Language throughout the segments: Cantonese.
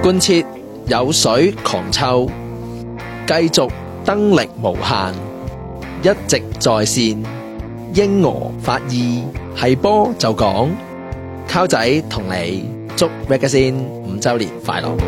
貫徹有水狂抽，繼續燈力無限，一直在線。英俄法意係波就講，溝仔同你祝 Magazine 5周年快樂。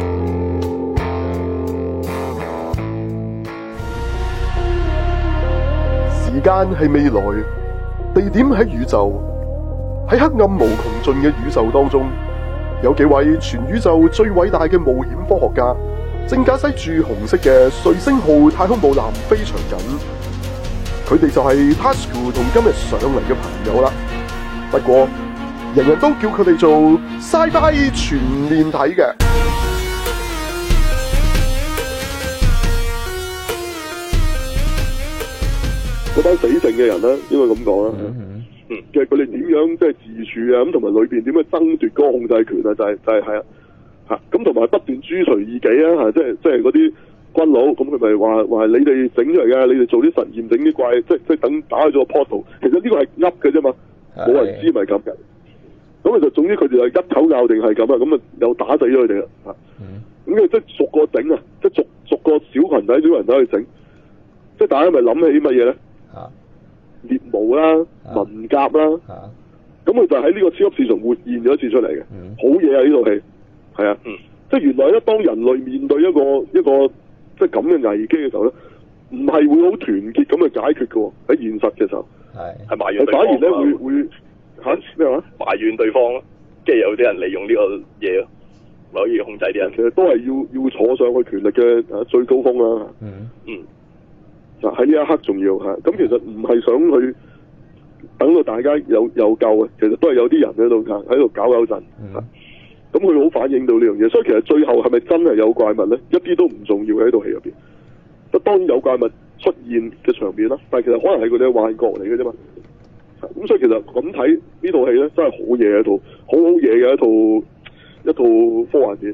時間係未來，地點喺宇宙，喺黑暗無窮盡嘅宇宙當中，有幾位全宇宙最偉大嘅冒險科學家，正駕駛住紅色嘅瑞星號太空母艦飛翔緊。佢哋就係 Tasuku 同今日上嚟嘅朋友啦。不過，人人都叫佢哋做 Sci-Fi 全面睇嘅。嗰班死剩嘅人咧，應該咁講啦。其實佢哋點樣即係自處啊？咁同埋裏邊點樣爭奪嗰個控制權啊？就係係啊嚇。咁同埋不斷誅除異己啊嚇，即係嗰啲軍佬，咁佢咪話你哋整出嚟嘅，你哋做啲實驗整啲怪，即等打開咗個 portal。其實呢個係噏嘅啫嘛，冇人知咪咁嘅。咁其實總之佢哋係一口咬定係咁啊，咁啊又打死咗佢哋啦嚇。咁即係逐個整啊，即係逐個小群體去整。即係大家咪諗起乜嘢咧？獵巫啦、文甲啦，咁佢就喺呢個超級市場活現咗一次出嚟嘅，好嘢啊！呢套戲係啊，即係原來咧，當人類面對一個即係咁嘅危機嘅時候咧，唔係會好團結咁去解決嘅喎，喺現實嘅時候係埋怨對方，反而咧會嚇咩話？埋怨對方咯，即係有啲人利用呢個嘢咯，可以控制啲人。其實都係要坐上去權力嘅最高峰啦。嗱喺呢一刻仲要嚇，咁其實唔係想去等到大家有救嘅，其實都係有啲人喺度搞震嚇。咁佢好反映到呢樣嘢，所以其實最後係咪真係有怪物咧？一啲都唔重要喺套戲入邊。當然有怪物出現嘅場面啦，但係其實可能係佢哋嘅幻覺嚟嘅啫嘛。咁所以其實咁睇呢套戲咧，真係好嘢嘅一套，好嘢嘅一套科幻片。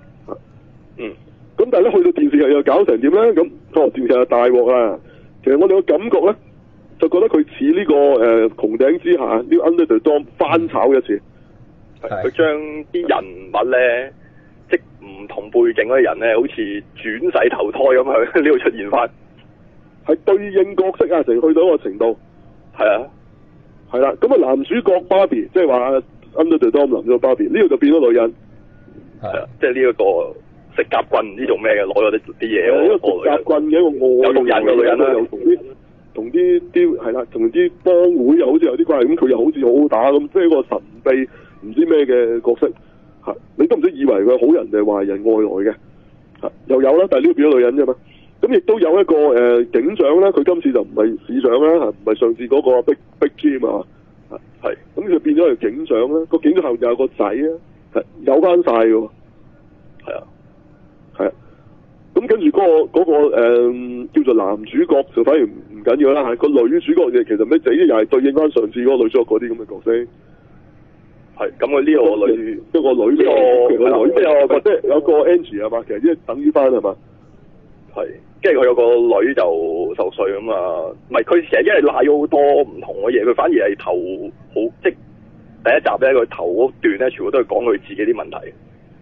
咁但係咧去到電視劇又搞成點咧？咁電視劇就大鑊啦。其實我哋個感覺咧，就覺得佢似呢個穹頂之下呢個 Under the Dome 翻炒一次。佢將啲人物咧，即唔同背景嗰啲人咧，好似轉世投胎咁喺呢度出現翻，係對應角色啊，成去到一個程度。係啊，係啦。咁啊，男主角 Barbie 即係話 Under the Dome 男主角 Barbie 呢度就變咗女人。係啊，即係呢一個。食甲棍唔知做咩嘅，攞咗啲嘢。一個食甲棍嘅一個外有毒人嘅女人啦，又同啲係啦，同啲幫會又好似有啲關係，咁佢又好似好好打咁，即係一個神秘唔知咩嘅角色嚇。你都唔知以為佢係好人定係壞人外來嘅嚇，又有啦，但係呢個變咗女人啫嘛。咁亦都有一個警長啦，佢今次就唔係市長啦，唔係上次嗰個 Big Jim 啊，係咁佢變咗係警長啦。個警長後就有個仔啊，係有翻晒嘅喎，係啊。咁跟住嗰個叫做男主角就反而唔緊要啦，個女主角嘅其實咩仔又係對應翻上次嗰個女主角嗰啲咁嘅角色。係咁佢呢個女一個女即係有個 Angie 係嘛，其實即係等於翻係嘛。係，跟住佢有個女就受罪咁啊，唔係佢成日因為賴咗好多唔同嘅嘢，佢反而係頭好即第一集咧，佢頭嗰段咧全部都係講佢自己啲問題。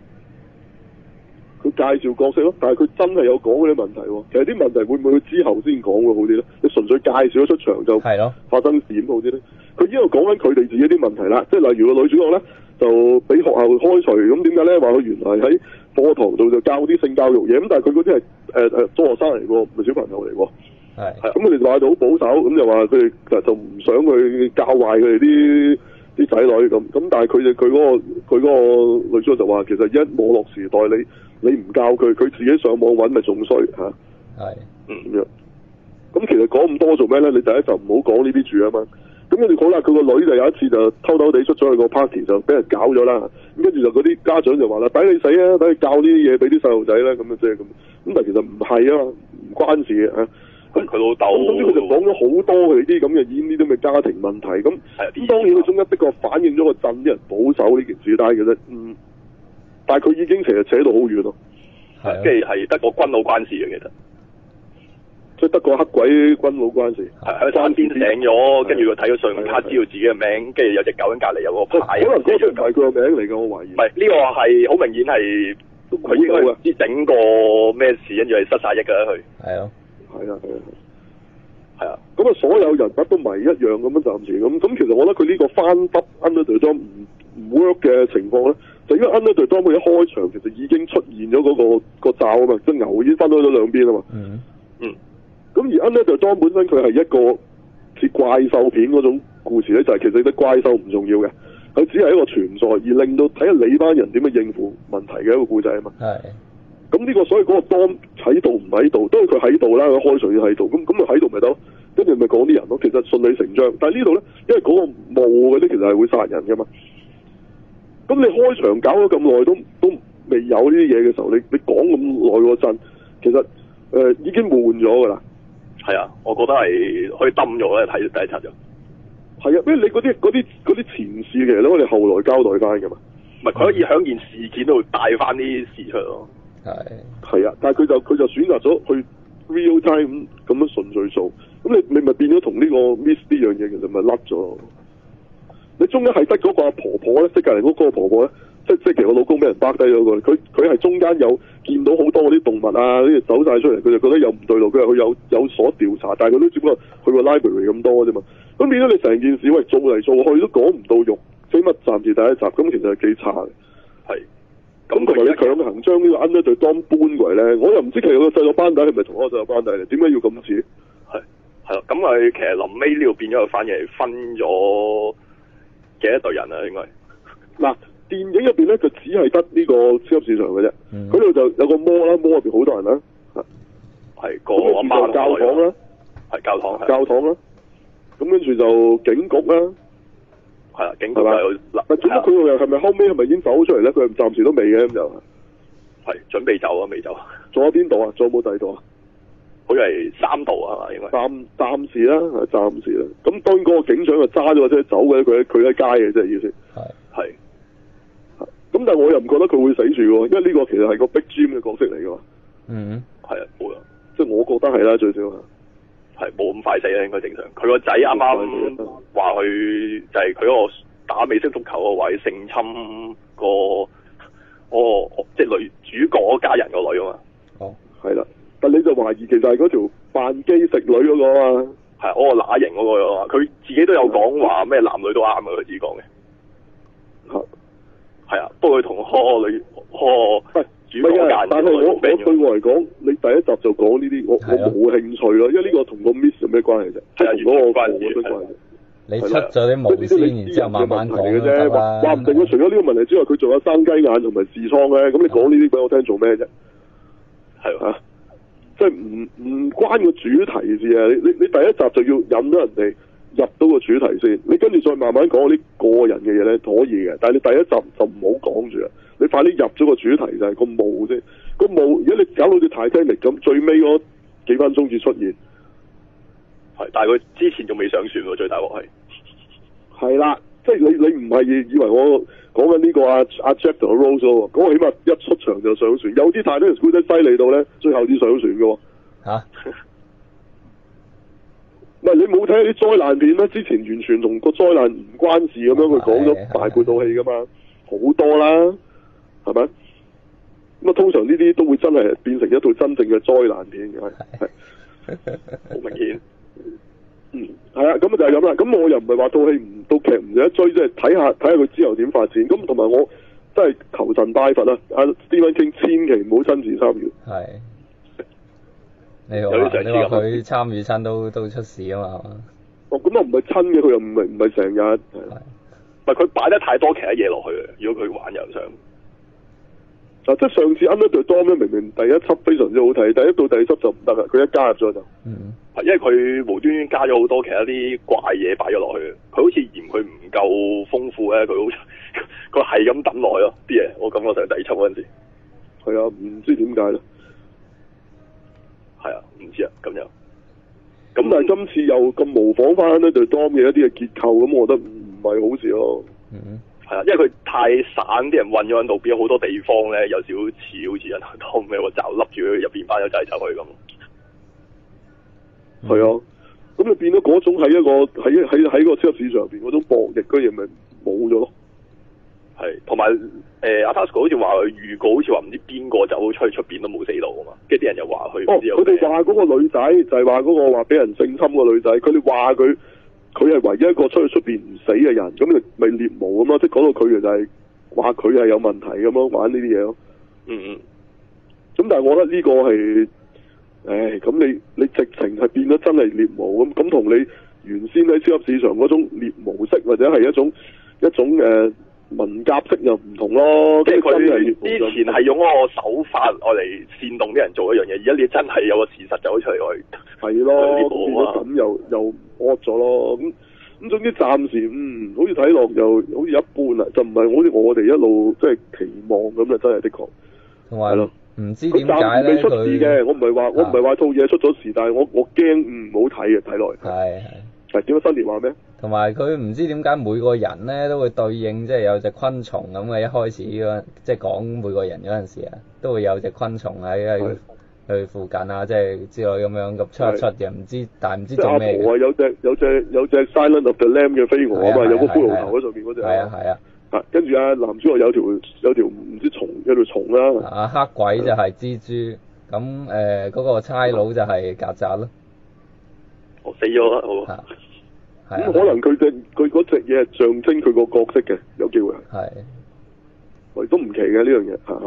佢介紹角色咯，但係佢真係有講嗰啲問題喎。其實啲問題會唔會佢之後先講會好啲咧？你純粹介紹咗出場就發生點好啲咧？佢呢度講緊佢哋自己啲問題啦，即係例如個女主角咧就俾學校開除，咁點解咧？話佢原來喺課堂度就教啲性教育嘢，咁但係佢嗰啲係中學生嚟喎，唔係小朋友嚟喎。係咁佢哋話就好保守，咁就話佢哋就唔想去教壞佢哋啲仔女咁，但係佢嗰個女主角就話其實一網絡時代你唔教佢自己上網揾咪仲衰嚇。係咁樣。咁其實講咁多做咩咧？你第一就唔好講呢啲住啊嘛。咁跟住好啦，佢個女就有一次就偷偷地出咗去個 party 就俾人搞咗啦。咁跟住就嗰啲家長就話啦，抵你死啊！抵你教呢啲嘢俾啲細路仔啦，咁啊即係咁。咁但係其實唔係啊嘛，唔關事嘅嚇。咁佢老豆，總之佢就講咗好多佢啲咁嘅呢啲咁嘅家庭問題。咁當然佢中間的確反映咗個鎮啲人保守呢件事，但係其實但係佢已經其實扯到好遠咯。係，即係得個軍佬關事嘅其實。即係得個黑鬼軍佬關事，喺山邊醒咗，跟住佢睇咗信用卡，知道自己嘅名，跟住有隻狗喺隔離有個牌，可能嗰個唔係佢個名嚟嘅，我懷疑。唔係呢個係好明顯係都佢應該唔知整過咩事，跟住係失晒憶㗎佢。 係咯， 係啊。 咁啊，所有人物都唔係一樣咁樣暫時咁。咁其實我覺得佢呢個翻得 Under the Dome 唔 work 嘅情況咧，就因為 Under the Dome 佢一開場其實已經出現咗嗰個罩啊嘛，即係牛已經分開咗兩邊啊嘛。咁而 Under the Dome 本身佢係一個似怪獸片嗰種故事咧，就係、其實啲怪獸唔重要嘅，佢只係一個存在，而令到睇下你班人點樣應付問題嘅一個故仔啊嘛。 係。 咁呢個所以嗰個 Dome 喺度唔喺度，當然佢喺度啦，佢開場要喺度，咁咪喺度咪得咯，跟住咪講啲人咯，其實順理成章。但係呢度咧，因為嗰個霧嗰啲其實係會殺人噶嘛，咁你開場搞咗咁耐都未有呢啲嘢嘅時候，你講咁耐嗰陣，其實已經悶咗噶啦。 係啊，我覺得係可以抌咗咧，睇第一集就。係啊，因為你嗰啲前事其實咧，我哋後來交代翻噶嘛。 唔係佢可以喺件事件度帶翻啲事出嚟咯。 係啊，但係佢就選擇咗去 real time 咁樣順序做，咁你咪變咗同呢個 miss 呢樣嘢，其實咪甩咗。你中間係得嗰個阿婆婆咧，即係隔離嗰個婆婆咧，即係其實我老公俾人巴低咗個，佢係中間有見到好多嗰啲動物啊，呢啲走晒出嚟，佢就覺得有唔對路，佢話佢有所調查，但係佢都只不過去個 library 咁多啫嘛。咁變咗你成件事喂做嚟做去都講唔到肉，起碼暫時第一集，咁其實係幾差嘅。係。咁同埋你強行將呢個 Under the Dome搬過嚟咧，我又唔知其實個細路班底係咪同一個細路班底嚟？點解要咁似？係咯，咁佢其實臨尾呢度變咗個反而係分咗幾多隊人啊？應該嗱，電影入邊咧就只係得呢個超級市場嘅啫，佢度就有個摩啦，摩入邊好多人啦，係個教堂啦，係教堂啦，咁跟住就警局啦。係啦，警局就但總之佢又係咪後尾係咪已經走出嚟咧？佢暫時都未嘅咁就係準備走啊，未走。仲有邊度啊？仲有冇第二度啊？好似係3度啊嘛，應該。暫時啦，暫時啦。咁當然嗰個警長就揸咗個車走嘅，佢喺街嘅啫意思。係。咁但係我又唔覺得佢會死住喎，因為呢個其實係個 Big Jim 嘅角色嚟㗎嘛。係啊，冇啊，即係我覺得係啦，最少係冇咁快死啦，應該正常。佢個仔啱啱話佢就係佢嗰個打美式足球個位性侵即係女主角家人個女啊嘛。哦，係啦，但你就懷疑其實係嗰條扮基食女嗰個啊嘛。係嗰個乸型嗰個啊嘛，佢自己都有講話咩男女都啱啊，佢自己講嘅。係啊，不過佢同女主角家人，但係我對我嚟講，你第一集就講呢啲，我冇興趣咯，因為呢個同個 Miss 有咩關係啫？即係同嗰個關係。你出咗啲無先，然之後慢慢講嘅啫。話唔定佢除咗呢個問題之外，佢仲有生雞眼同埋痔瘡咧。咁你講呢啲俾我聽做咩啫？係啊，即係唔關個主題事啊！你第一集就要引到人哋入到個主題先，你跟住再慢慢講啲個人嘅嘢咧，可以嘅。但係你第一集就唔好講住啦。你快啲入咗個主題就係個霧啫，個霧如果你搞到似Titanic咁，最尾嗰幾分鐘至出現，係，但係佢之前仲未上船喎，最大鑊係啦，即係你唔係以為我講緊呢個阿 Jack 同阿 Rose 喎，嗰個起碼一出場就上船，有啲Titanic古仔犀利到咧，最後至上船嘅喎。唔係你冇睇啲災難片咩？之前完全同個災難唔關事咁樣，佢講咗大半套戲噶嘛，好多啦。係咪？咁啊，通常呢啲都會真係變成一套真正嘅災難片嘅，係好明顯。係啊，咁啊就係咁啦。咁我又唔係話套戲唔到劇唔值得追，即係睇下佢之後點發展。咁同埋我真係求神拜佛啊！阿 Stephen King 千祈唔好親自參與。係。你話佢參與親都出事啊嘛？哦，咁啊唔係親嘅，佢又唔係成日。係。唔係佢擺得太多其他嘢落去啊！如果佢玩又想。嗱，即係上次 Under the Dome 咧，明明第一輯非常之好睇，第一到第二輯就唔得啦，佢一加入咗就，係因為佢無端端加咗好多其他啲怪嘢擺咗落去，佢好似嫌佢唔夠豐富咧，佢好似佢係咁等耐咯啲嘢，我感覺上第二輯嗰陣時，係啊，唔知點解咧，係啊，唔知啊，咁樣，咁但係今次又咁模仿翻 Under the Dome 嘅一啲嘅結構，咁我覺得唔係好事咯。係啊，因為佢太散，啲人混咗喺度，變咗好多地方咧，有少少似好似人當咩個罩笠住佢入邊班友仔走去咁。係啊，咁你變咗嗰種喺個超級市場入邊嗰種博弈嗰嘢，咪冇咗咯。 係，同埋阿 Tasuku 好似話佢預告，好似話唔知邊個走出去出邊都冇死到啊嘛，跟住啲人又話佢唔知有佢哋話嗰個女仔就係話嗰個話俾人性侵個女仔，佢哋話佢係唯一一個出去出邊唔死嘅人，咁咪獵巫咁咯，即係講到佢就係話佢係有問題咁咯，玩呢啲嘢咯。 嗯。 咁但係我覺得呢個係，咁你直情係變咗真係獵巫咁同你原先喺超級市場嗰種獵巫式或者係一種文革式又唔同咯。 即係佢之前係用嗰個手法我嚟煽動啲人做一樣嘢，而家你真係有個事實走出嚟我係咯，咁又惡咗咯。咁總之暫時好似睇落又好似一般啦，就唔係好似我哋一路即係期望咁啊！真係的確同埋咯，唔知點解咧未出事嘅，我唔係話套嘢出咗事，但係我驚唔好睇嘅睇落嚟。係點解新年話咩？ 同埋佢唔知點解每個人咧都會對應，即係有隻昆蟲咁嘅。一開始即係講每個人嗰陣時啊，都會有隻昆蟲喺佢附近啊，即係之類咁樣咁出一出嘅，唔知但係唔知做咩嘅。 有隻 Silent of the Lamb 嘅飛蛾啊嘛，有個骷髏頭喺上面嗰隻。係啊。跟住男主角有條唔知蟲，有條蟲啦。 黑鬼就係蜘蛛，咁嗰個差佬就係曱甴咯。 我死咗啦，好。 咁可能佢嗰隻嘢係象徵佢個角色嘅，有機會係。我亦都唔奇嘅呢樣嘢嚇。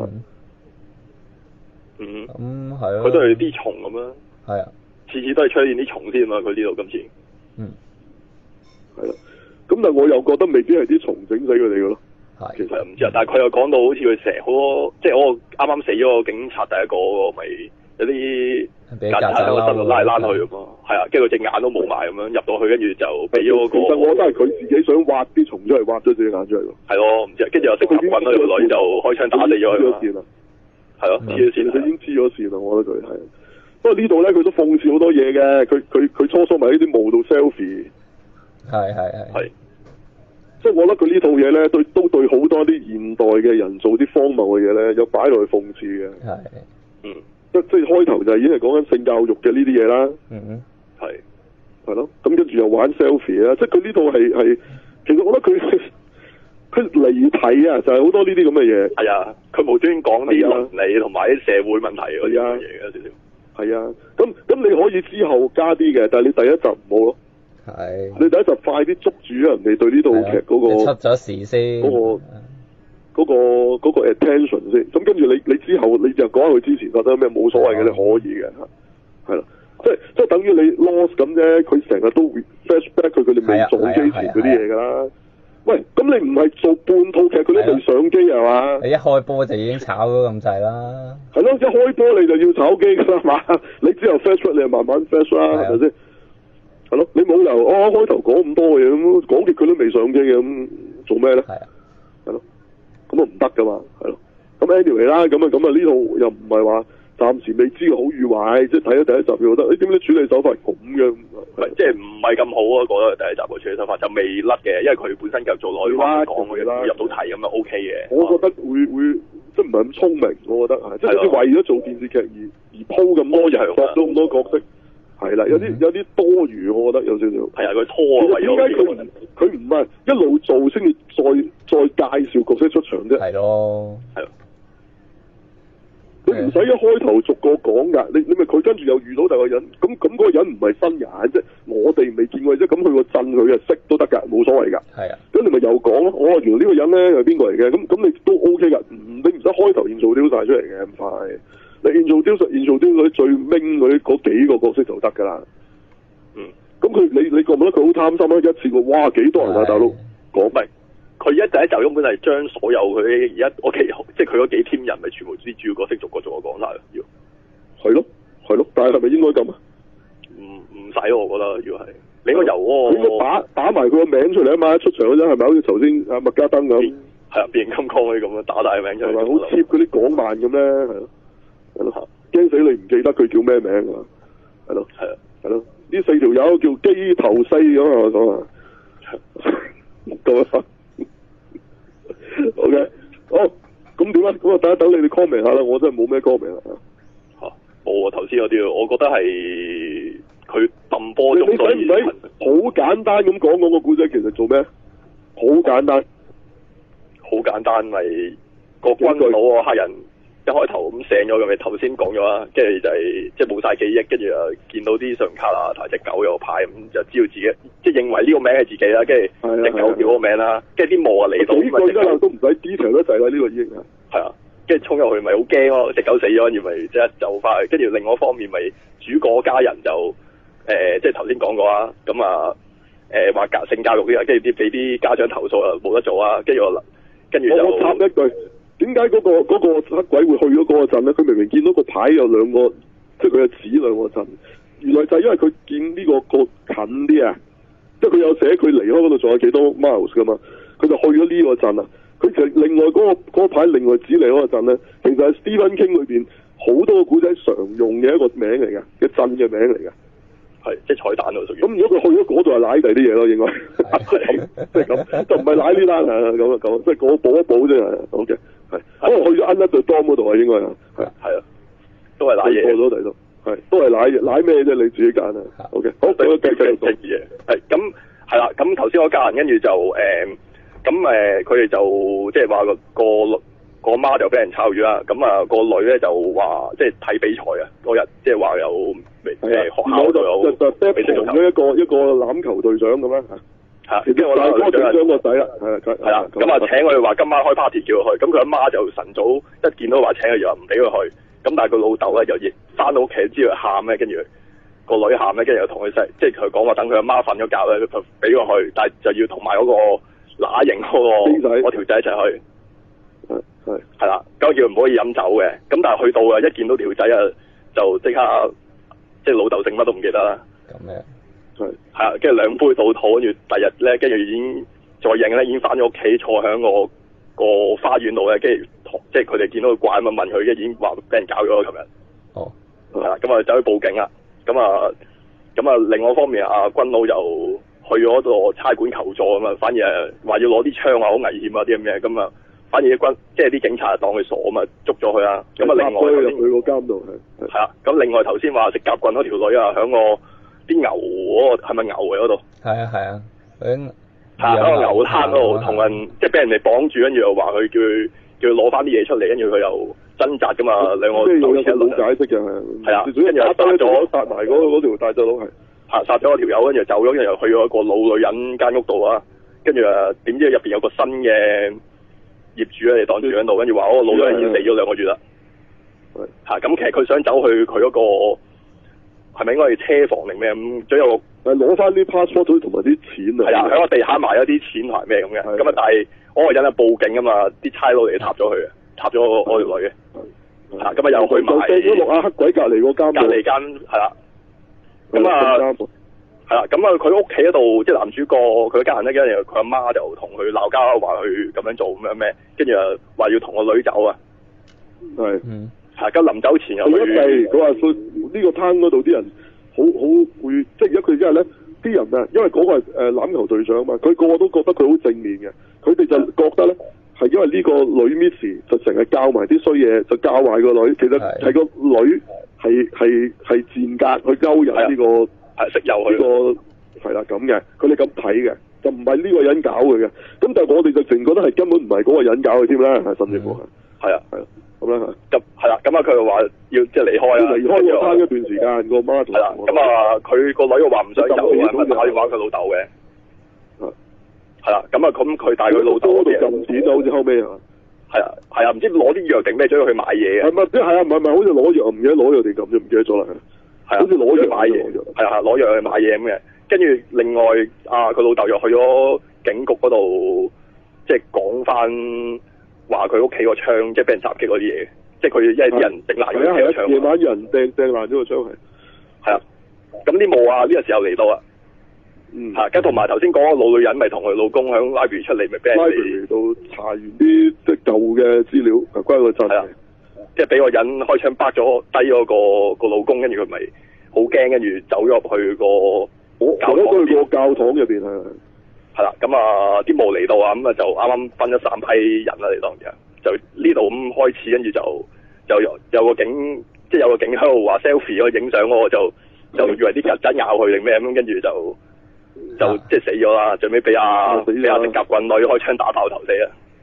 咁係咯。 佢都係啲蟲咁啦。 係啊。 次次都係出現啲蟲先嘛，佢呢度今次。 係啦。咁但係我又覺得未必係啲蟲整死佢哋嘅咯。 其實唔知啊，但係佢又講到好似佢成好多，即係我啱啱死咗個警察第一個嗰個咪。有啲曱甴喺個身度拉嚟拉去咁咯，係啊，跟住佢隻眼都冇埋咁樣入到去，跟住就俾咗個。其實我覺得係佢自己想挖啲蟲出嚟，挖咗隻眼出嚟咯。係咯，唔知，跟住又識滾嗰條女就開槍打死咗佢。黐咗線啦，係咯，黐咗線，佢已經黐咗線啦，我覺得佢係。不過呢度咧，佢都諷刺好多嘢嘅，佢初初咪喺啲墓度 selfie。係。即係我覺得佢呢套嘢咧，都對好多啲現代嘅人做啲荒謬嘅嘢咧，有擺落去諷刺嘅。即係開頭就已經係講緊性教育嘅呢啲嘢啦，係咯，咁跟住又玩 selfie 啦，即係佢呢套係，其實我覺得佢離題啊，就係好多呢啲咁嘅嘢。係啊，佢無端端講啲倫理同埋啲社會問題嗰啲嘢嘅少少。係啊，咁你可以之後加啲嘅，但係你第一集唔好咯。你第一集快啲捉住人哋對呢套劇嗰個出咗事先。 嗰個 attention 先，咁跟住你之後你就講下佢之前覺得咩冇所謂嘅，你可以嘅嚇，係啦，即係等於你 Lost 咁啫，佢成日都 flashback 佢哋未撞機前嗰啲嘢㗎啦。喂，咁你唔係做半套劇佢都未上機係嘛？ 你一開波就已經炒咗咁滯啦。係咯，一開波你就要炒機㗎啦嘛，你之後 flash 你就慢慢 flash 啦，係咪先？係咯，你冇理由開頭講咁多嘢咁，講極佢都未上機嘅咁做咩咧？係咯。咁啊唔得噶嘛，係咯。咁 anyway 啦，咁啊呢套又唔係話暫時未知好與壞，即係睇咗第一集就覺得，點解處理手法咁嘅？即係唔係咁好啊？覺得第一集嘅處理手法就未甩嘅，因為佢本身就做內關講嘅，入到題咁啊 OK 嘅。我覺得會即係唔係咁聰明，我覺得係，即係好似為咗做電視劇而鋪咁多人，搏咗咁多角色。係啦，有啲多餘，我覺得有少少。係啊，佢拖啊，點解佢唔係一路做先至再介紹角色出場啫？係咯，係。你唔使一開頭逐個講㗎，你咪佢跟住又遇到第二個人，咁嗰個人唔係新人啫，我哋未見過啫，咁佢個陣佢啊識都得㗎，冇所謂㗎。係啊，咁你咪又講咯，我原來呢個人咧係邊個嚟嘅？咁你都 OK 㗎，你唔使開頭現做丟曬出嚟嘅咁快。你現做丟嗰啲最明嗰幾個角色就得㗎啦。咁你覺唔覺得佢好貪心啊？一次過哇幾多人啊大佬講咪？佢第一集根本係將所有佢而家即係佢嗰幾 team 人咪全部啲主要角色逐個講晒要。係咯，但係咪應該咁啊？唔使我覺得，如果係你應該由嗰個應該打埋佢個名出嚟啊嘛！一出場嗰陣係咪好似頭先阿麥加登咁？係啊，變形金剛嗰啲咁樣打大名出嚟。係咪好 cheap 嗰啲港漫咁咧？係咯，驚死你唔記得佢叫咩名啊？係咯，呢四條友叫機頭西咁啊！我講啊，咁啊，OK，好，咁點啊？咁啊，等你哋 comment 下啦，我真係冇咩 comment 啦。冇啊！頭先有啲，我覺得係佢揼波中咗。你使唔使好簡單咁講個故仔？其實做咩？好簡單，好好簡單，咪個軍佬個黑人一開頭咁醒咗咁，咪頭先講咗啦，跟住就係即係冇晒記憶，跟住又見到啲信用卡啊同埋隻狗有個牌咁，就知道自己即係認為呢個名係自己啦，跟住隻狗叫嗰個名啦，跟住啲霧啊嚟到， 呢個而家都唔使 detail 得滯啦，呢個已經係啊，跟住衝入去咪好驚咯，隻狗死咗，跟住咪即刻走翻去，跟住另外一方面咪主角家人就即係頭先講過啦，咁啊話性教育啲啊，跟住啲俾啲家長投訴啊冇得做啊，跟住就我插一句。點解嗰個黑鬼會去咗嗰個鎮咧？佢明明見到個牌有兩個，即係佢係指兩個鎮。原來就係因為佢見呢個近啲啊，即係佢有寫佢離開嗰度仲有幾多 miles 噶嘛，佢就去咗呢個鎮啊。佢其實另外嗰個牌另外指嚟嗰個鎮咧，其實係 Stephen King 裏邊好多個古仔常用嘅一個名嚟嘅，嘅鎮嘅名嚟嘅。 係即係彩蛋咯，屬於。咁如果佢去咗嗰度係舐第啲嘢咯，應該即係咁，就唔係舐呢單啊咁，即係嗰補一補啫。好嘅。係，可能去咗 Under the Dome 嗰度啊，應該係啊，都係瀨嘢， 過咗第度，係都係瀨嘢，瀨咩啫？你自己揀啊。OK，好，俾我繼續講嘢。係咁係啦，咁頭先嗰家人跟住就佢哋就即係話個媽就俾人抄住啦，咁啊個女咧就話即係睇比賽啊嗰日，即係話有學校度有比賽咗一個欖球隊長咁樣嚇。 跟住我拉佢長個仔啦，係啦，咁啊請佢話今晚開 party 叫佢去，咁佢阿媽就晨早一見到話請佢就唔俾佢去，咁但係佢老豆咧就亦翻到屋企知佢喊咧，跟住個女喊咧，跟住又同佢即係佢講話等佢阿媽瞓咗覺咧，就俾佢去，但係就要同埋嗰個乸型嗰條仔一齊去，係啦，咁叫佢唔可以飲酒嘅，咁但係去到啊一見到條仔啊就即刻即係老豆姓乜都唔記得啦。 咁樣。 係啊，跟住兩杯倒肚，跟住第日咧，跟住已經再認咧，已經翻咗屋企，坐喺個花園度咧，跟住即係佢哋見到佢怪咁問佢，跟住已經話俾人搞咗咯，琴日。 哦。 係啦，咁啊走去報警啦，咁啊另外一方面啊，軍佬就去咗個差館求助咁啊，反而係話要攞啲槍啊，好危險啊啲咁嘅，咁啊反而啲即係啲警察當佢傻咁啊，捉咗佢啊，咁啊另外入去個監度係啊，咁另外頭先話食夾棍嗰條女啊，響個啲牛嗰個係咪牛嘅嗰度？ 係啊係啊， 喺個牛灘嗰度同人即係俾人哋綁住，跟住又話佢叫佢攞翻啲嘢出嚟，跟住佢又掙扎噶嘛，兩個即係有冇解釋嘅係啊，跟住又殺埋嗰條大隻佬係殺咗條友，跟住走咗，跟住又去咗一個老女人間屋度啊，跟住點知入邊有個新嘅業主咧，當住喺度，跟住話嗰個老女人已經死咗2個月啦。係咁其實佢想走去佢嗰個。係咪應該係車房定咩咁？仲有個攞翻啲 passport 同埋啲錢啊！ 係啊，喺個地下埋咗啲錢同埋咩咁嘅。咁啊，但係嗰個人啊報警啊嘛，啲差佬嚟插咗佢嘅，插咗我條女嘅。咁啊又去埋。 就落阿黑鬼隔離嗰間。 隔離間係啦。咁啊係啦，咁啊佢屋企嗰度，即係男主角佢家人咧，跟住佢阿媽就同佢鬧交，話佢咁樣做咁樣咩，跟住啊話要同個女走啊。 係。 咁臨走前又佢話呢個灘嗰度啲人好會，即係而家佢因為咧啲人啊，因為嗰個係欖球隊長嘛，佢個個都覺得佢好正面嘅，佢哋就覺得咧係因為呢個女 Miss 就成日教埋啲衰嘢，就教壞個女，其實係個女係賤格去勾引呢個係識誘佢呢個係啦咁嘅，佢哋咁睇嘅，就唔係呢個人搞佢嘅，咁但係我哋就淨覺得係根本唔係嗰個人搞佢添啦，甚至乎係啊。 咁啦， 咁係啦，咁啊佢話要即係離開啦， 離開個攤一段時間，個媽係啦，咁啊佢個女又話唔想走嘅，咁打電話佢老豆嘅，係啦，咁啊咁佢帶佢老豆度撳錢啊，好似後尾係啊，唔知攞啲藥定咩，咗去買嘢嘅， 係咪？即係啊，唔係好似攞藥，唔記得攞藥定咁啫，唔記得咗啦， 係啊， 好似攞藥買嘢，係啊，攞藥去買嘢咁嘅，跟住另外佢老豆又去咗警局嗰度，即係講翻。話佢屋企個窗即係俾人襲擊嗰啲嘢，即係佢因為啲人整爛咗個窗。夜晚有人掟爛咗個窗係啊，咁啲霧啊呢個時候嚟到啊，跟同埋頭先講個老女人咪同佢老公喺 library 出嚟，咪俾人哋到查完啲即係舊嘅資料，關個陣， 即係俾個人開槍bắt咗低咗個老公，跟住佢咪好驚，跟住走咗入去個教堂入邊係啦，咁啊啲霧嚟到啊，咁啊就啱啱分咗3批人啦，你當然就呢度咁開始，跟住就有個警，即係有個警喺度話 selfie 嗰個影相嗰個就以為啲曱甴咬佢定咩咁，跟住就即係死咗啦，最尾俾阿隻夾棍女開槍打爆頭死啊！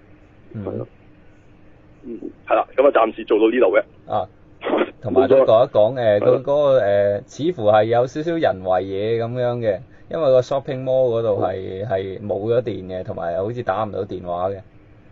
係啦。 係啦，咁啊暫時做到呢度嘅。 啊，同埋都講一講佢嗰個似乎係有少少人為嘢咁樣嘅，因為個 shopping mall 嗰度係冇咗電嘅，同埋好似打唔到電話嘅。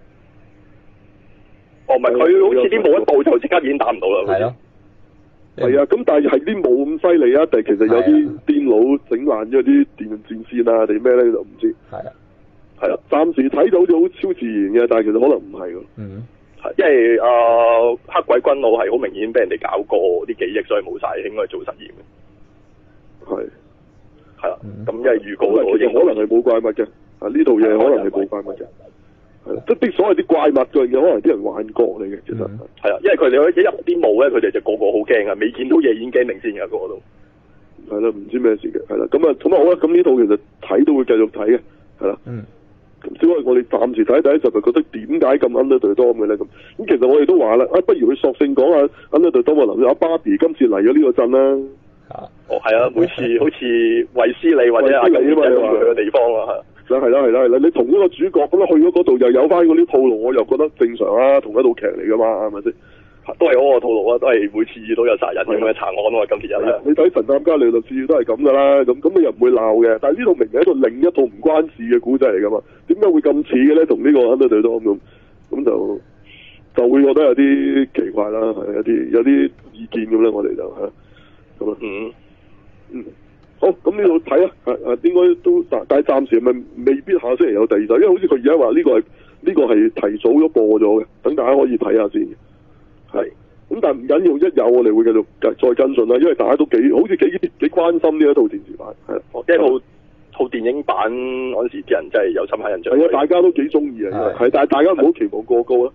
哦，唔係，佢好似啲冇一到就即刻已經打唔到啦。 係咯。 係啊，咁但係啲冇咁犀利啊，定其實有啲癲佬整爛咗啲電戰線啊，定咩咧就唔知。 係啊。 係啦，暫時睇到好似好超自然嘅，但係其實可能唔係㗎。 嗯。 因為黑鬼軍佬係好明顯俾人哋搞過啲記憶，所以冇晒，應該係做實驗嘅。係啦，咁因為預告其實可能係冇怪物嘅，啊呢套嘢可能係冇怪物嘅，係即啲所謂啲怪物嗰樣嘢，可能啲人幻覺嚟嘅，其實係啊，因為佢哋一入啲霧咧，佢哋就個好驚啊，未見到嘢已經驚定先㗎，個個都係啦，唔知咩事嘅，係啦，咁好啦，咁呢套其實睇都會繼續睇嘅，係啦。只不過我哋暫時睇第一集就覺得點解咁 Under the Dome 嘅咧咁其實我哋都話啦，不如佢索性講下 Under the Dome 啊，阿芭比今次嚟咗呢個鎮啦。 係啊，每次好似衛斯理或者阿吉爾就去嘅地方啊， 係啦，你同一個主角咁樣去咗嗰度又有翻嗰啲套路，我又覺得正常啊，同一套劇嚟噶嘛，係咪先？ 都係嗰個套路啊，都係每次遇到有殺人咁嘅查案啊，今次有啦。 你睇神探伽利略次都係咁噶啦，咁你又唔會鬧嘅。但係呢套明明係一套另一套唔關事嘅古仔嚟噶嘛，點解會咁似嘅咧？同呢個 Under the Dome咁就會覺得有啲奇怪啦，係有啲意見咁咧，我哋就係咁啊。好，咁呢度睇啊，應該都但係暫時咪未必下星期有第二集，因為好似佢而家話呢個係提早咗播咗嘅，等大家可以睇下先。係，咁但係唔緊要，一有我哋會繼續再跟進啦，因為大家都好似幾關心呢一套電視版，係一套電影版嗰陣時啲人真係有深刻印象。 係啊，大家都幾中意啊，係，但係大家唔好期望過高啦。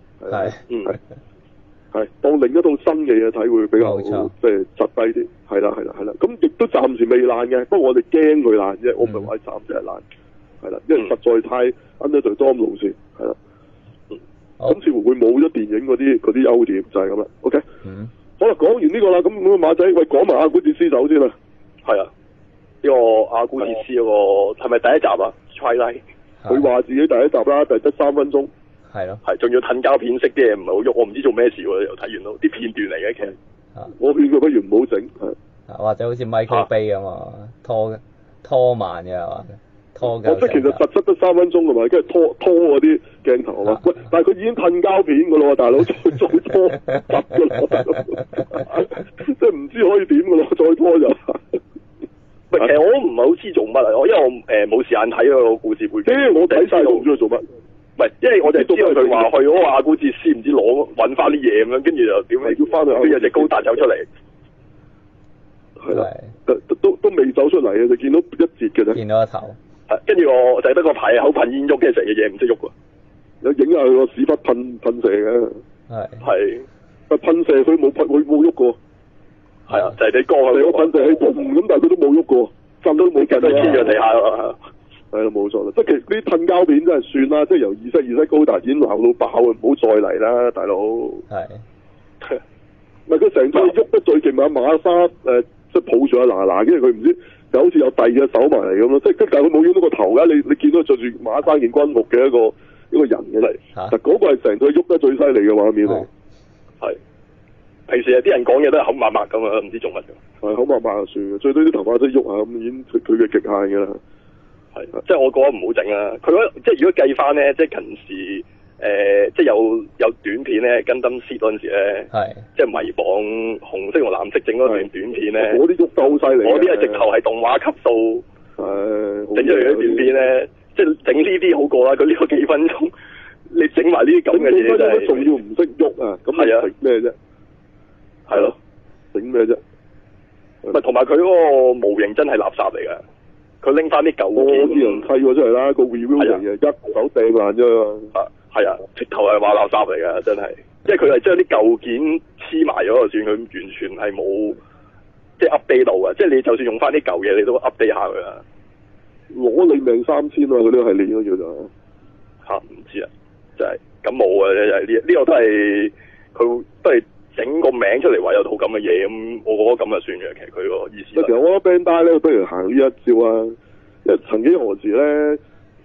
係，當另一套新嘅嘢睇會比較即係實低啲。係啦，咁亦都暫時未爛嘅，不過我哋驚佢爛啫，我唔係話暫時係爛，係啦，因為實在太 Under the Dome 路線，係啦。咁似乎會冇咗電影嗰啲優點，就係咁啦。OK，好啦，講完呢個啦，咁馬仔，喂，講埋阿古哲斯走先啦。 係啊，呢個阿古哲斯嗰個係咪第一集啊 ？Twilight， 佢話自己第一集啦，但係得3分鐘。 係咯。 係，仲要褪膠片式啲嘢唔係好喐，我唔知做咩事喎，又睇完咯，啲片段嚟嘅其實。 我勸佢不如唔好整。 或者好似 Michael Bay 咁啊，拖慢嘅係嘛？即係其實實質得3分鐘㗎嘛，跟住拖嗰啲鏡頭啊，喂！但係佢已經褪膠片㗎咯，大佬再拖實㗎咯，即係唔知可以點㗎咯，再拖就。 其實我都唔係好知做乜啊，因為我冇時間睇個故事背景。 我睇晒都唔知佢做乜。 唔係，因為我就知道佢話去嗰個阿古哲斯唔知揾翻啲嘢咁樣，跟住就點樣要翻去，有隻高達走出嚟。 係啦，都未走出嚟嘅，就見到一截嘅啫。 見到一頭。 跟住我就係得個牌口噴煙喐，跟住成嘅嘢唔識喐喎。 有影下佢個屎忽噴射嘅。 係。 但噴射佢冇喐過。 係啊，就係你過去。 個噴射器咁，但係佢都冇喐過，震都冇震。 都黐咗地下咯。 係啦，冇錯啦，即係其實啲褪膠片真係算啦，即係由二世高達已經鬧到爆啊，唔好再嚟啦，大佬。係。唔係佢成套喐得最勁咪馬莎即係抱住阿娜娜，跟住佢唔知就好似有第二隻手埋嚟咁咯，即係但係佢冇影到個頭㗎，你見到着住馬莎件軍服嘅一個人嘅嚟，但嗰個係成套喐得最犀利嘅畫面嚟。係。平時有啲人講嘢都係口麻麻咁啊，唔知做乜嘅。係口麻麻就算嘅，最多啲頭髮都喐下咁，已經佢嘅極限㗎啦。係，即係我覺得唔好整啦。佢即係如果計翻咧，即係近時即係有短片咧，跟登 C 嗰陣時咧，即係迷惘紅色同藍色整嗰段短片咧，嗰啲喐得好犀利。嗰啲係直頭係動畫級數，整出嚟嗰段片咧，即係整呢啲好過啦。佢呢個幾分鐘，你整埋呢啲咁嘅嘢真係，仲要唔識喐啊！咁係啊，咩啫？係咯，整咩啫？唔係同埋佢嗰個模型真係垃圾嚟㗎。佢拎翻啲舊件，啲人砌咗出嚟啦，個 review 嚟嘅，一手掟爛啫嘛。係啊，直頭係話垃圾嚟㗎，真係。即係佢係將啲舊件黐埋咗就算，佢完全係冇即係 update 到嘅。即係你就算用翻啲舊嘢，你都 update 下佢啊。攞你命3000啊！嗰啲係練咗叫做嚇，唔知啊，真係咁冇啊！呢個都係佢都係整個名出嚟話有套咁嘅嘢咁，我覺得咁就算嘅。其實佢個意思。其實我覺得 Bandai 咧，不如行呢一招啊！因為曾幾何時咧，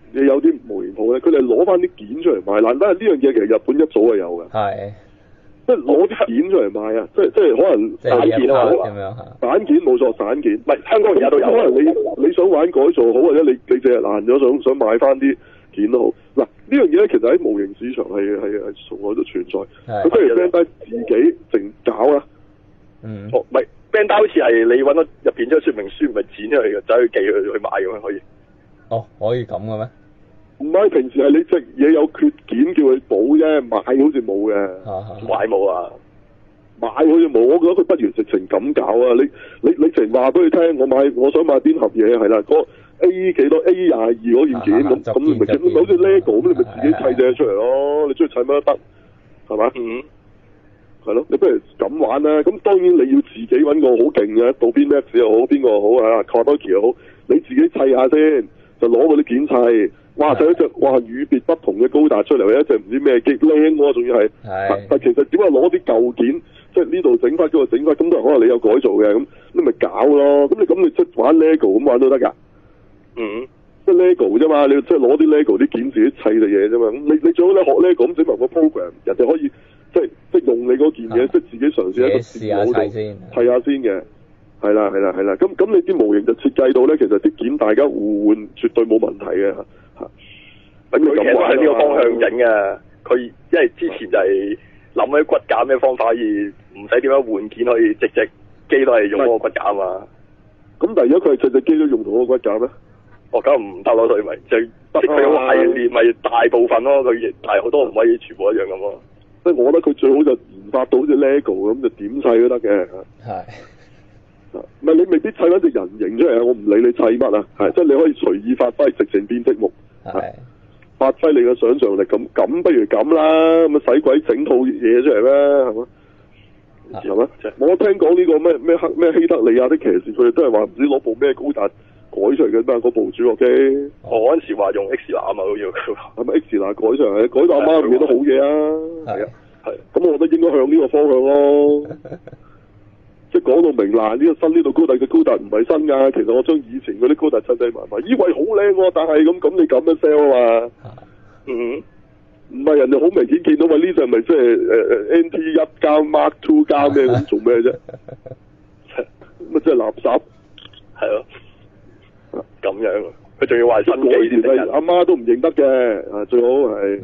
你有啲模型鋪咧，佢哋攞翻啲件出嚟賣，但係呢樣嘢其實日本一早係有嘅。 係。 即係攞啲件出嚟賣啊！即係可能散件啊嘛， 散件冇錯，散件。 唔係香港而家都有。 可能你想玩改造好，或者你淨係爛咗想買翻啲件都好。嗱呢樣嘢咧，其實喺模型市場係從來都存在。咁不如 Bandai 自己淨搞啦。 嗯。 唔係 Bandai 好似係你揾到入邊張說明書，唔係剪出嚟嘅，走去寄去買咁樣可以。 哦，可以咁嘅咩？ 唔係，平時係你隻嘢有缺件叫佢補啫，買好似冇嘅。 買冇啊？ 買好似冇，我覺得佢不如直情咁搞啊！你直話俾佢聽，我想買邊盒嘢係啦，個 A 幾多 A 22嗰件件咁你咪好似 LEGO 咁，你咪自己砌隻出嚟咯。你中意砌乜都得，係嘛？ 嗯。 係咯，你不如咁玩啦。咁當然你要自己揾個好勁嘅，道邊 Max 又好，邊個又好啊 Kawabuki 又好，你自己砌下先，就攞嗰啲件砌。哇！砌一隻與別不同嘅高達出嚟，一隻唔知咩機靚喎，仲要係。但其實點解攞啲舊件，即係呢度整翻，嗰度整翻，咁都係可能你有改造嘅，咁你咪搞咯。咁你即係玩 LEGO 咁玩都得㗎。 嗯。 即係 LEGO 啫嘛，你即係攞啲 LEGO 啲件自己砌嘅嘢啫嘛。咁你最好咧學 LEGO 咁整埋個 program，人哋可以即係用你嗰件嘢，即係自己嘗試喺個電腦度砌下先嘅。係啦。咁你啲模型就設計到咧，其實啲件大家互換絕對冇問題嘅。 佢其實喺呢個方向整嘅，佢因為之前就係諗啲骨架咩方法可以唔使點樣換件，可以隻機都係用嗰個骨架嘛。 咁但係如果佢係隻機都用到嗰個骨架咩？ 哦，咁唔得咯，所以咪即係佢個系列咪大部分咯，佢但係好多唔可以全部一樣咁咯。 即係我覺得佢最好就研發到好似 LEGO 咁，就點砌都得嘅。 係。 唔係你未必砌翻隻人形出嚟啊！我唔理你砌乜啊，係即係你可以隨意發揮，直情變積木。係。發揮你嘅想像力，咁不如咁啦，咁啊使鬼整套嘢出嚟咩？係嘛？係嘛？我聽講呢個咩希特利亞的騎士，佢哋都係話唔知攞部咩高達改出嚟嘅嘛，嗰部主角機。 我嗰陣時話用 X 拿啊嘛，好似係咪 X 拿改出嚟？改到阿媽唔記得好嘢啊！ 係啊，係。 咁我覺得應該向呢個方向咯。即係講到明嗱，呢個新呢度高達嘅高達唔係新㗎，其實我將以前嗰啲高達砌砌埋埋，以為好靚喎，但係咁你咁樣 sell 啊嘛。 嗯。 唔係人哋好明顯見到嘛？呢隻係咪即係NT1加 Mark II 加咩咁做咩啫？咁即係垃圾。 係咯。咁樣，佢仲要話新機先阿媽都唔認得嘅，最好係。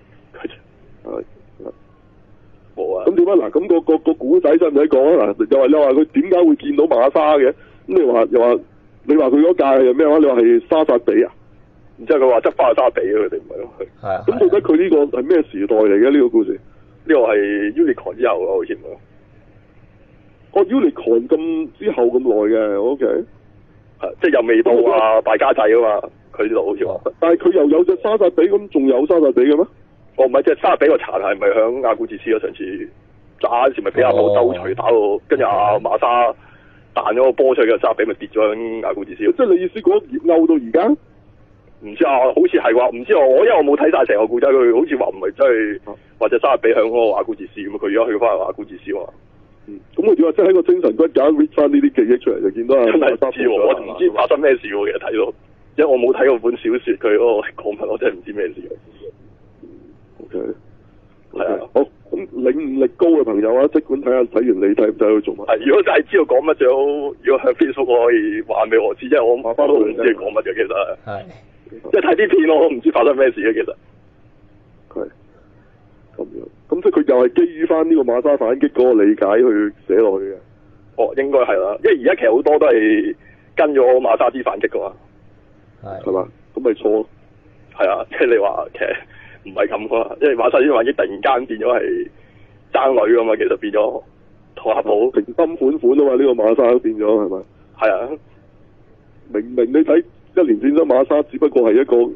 冇啊！咁點啊？嗱，咁個古仔真唔使講啊！嗱，又話佢點解會見到馬莎嘅？咁你話你話佢嗰架係咩話？你話係沙薩比啊？然之後佢話執翻係沙比啊！佢哋唔係咯，係啊。咁到底佢呢個係咩時代嚟嘅呢個故事？ 呢個係 Unicorn 之後啊，好似唔係。 哦 ，Unicorn 咁之後咁耐嘅 ，OK。 係即係又未到啊敗家仔啊嘛！佢呢度好似話。 但係佢又有隻沙薩比，咁仲有沙薩比嘅咩？ 哦，唔係，即係沙比個殘係咪響亞古治斯啊？上次打嗰時咪俾阿寶兜錘打到，跟住阿馬莎彈咗個波出去嘅沙比咪跌咗響亞古治斯。 即係你意思嗰葉勾到而家？ 唔知啊，好似係話，唔知我因為我冇睇晒成個故仔，佢好似話唔係真係或者沙比響嗰個亞古治斯咁，佢而家去翻亞古治斯嘛。咁佢點話即係喺個精神骨架 read 翻呢啲記憶出嚟就見到啊？真係唔知喎，我唔知發生咩事喎，其實睇到，因為我冇睇過本小説，佢嗰個講乜我真係唔知咩事。 OK，係啊，好，咁領悟力高嘅朋友啊，即管睇完你睇唔睇去做乜？ 係，如果真係知道講乜最好，如果向 Facebook 我可以話俾我知，因為我媽媽都唔知佢講乜嘅，其實係，即係睇啲片我唔知發生咩事嘅，其實係咁樣，咁即係佢又係基於翻呢個馬莎反擊嗰個理解去寫落去嘅。 哦，應該係啦，因為而家其實好多都係跟咗馬莎之反擊噶嘛， 係嘛，咁咪錯咯， 係啊，即係你話其實。唔係咁啊，因為馬莎之反擊突然間變咗係爭女噶嘛，其實變咗同阿寶平心款啊嘛，呢個馬莎都變咗係咪？ 係啊， 明你睇一年戰爭馬莎，只不過係一個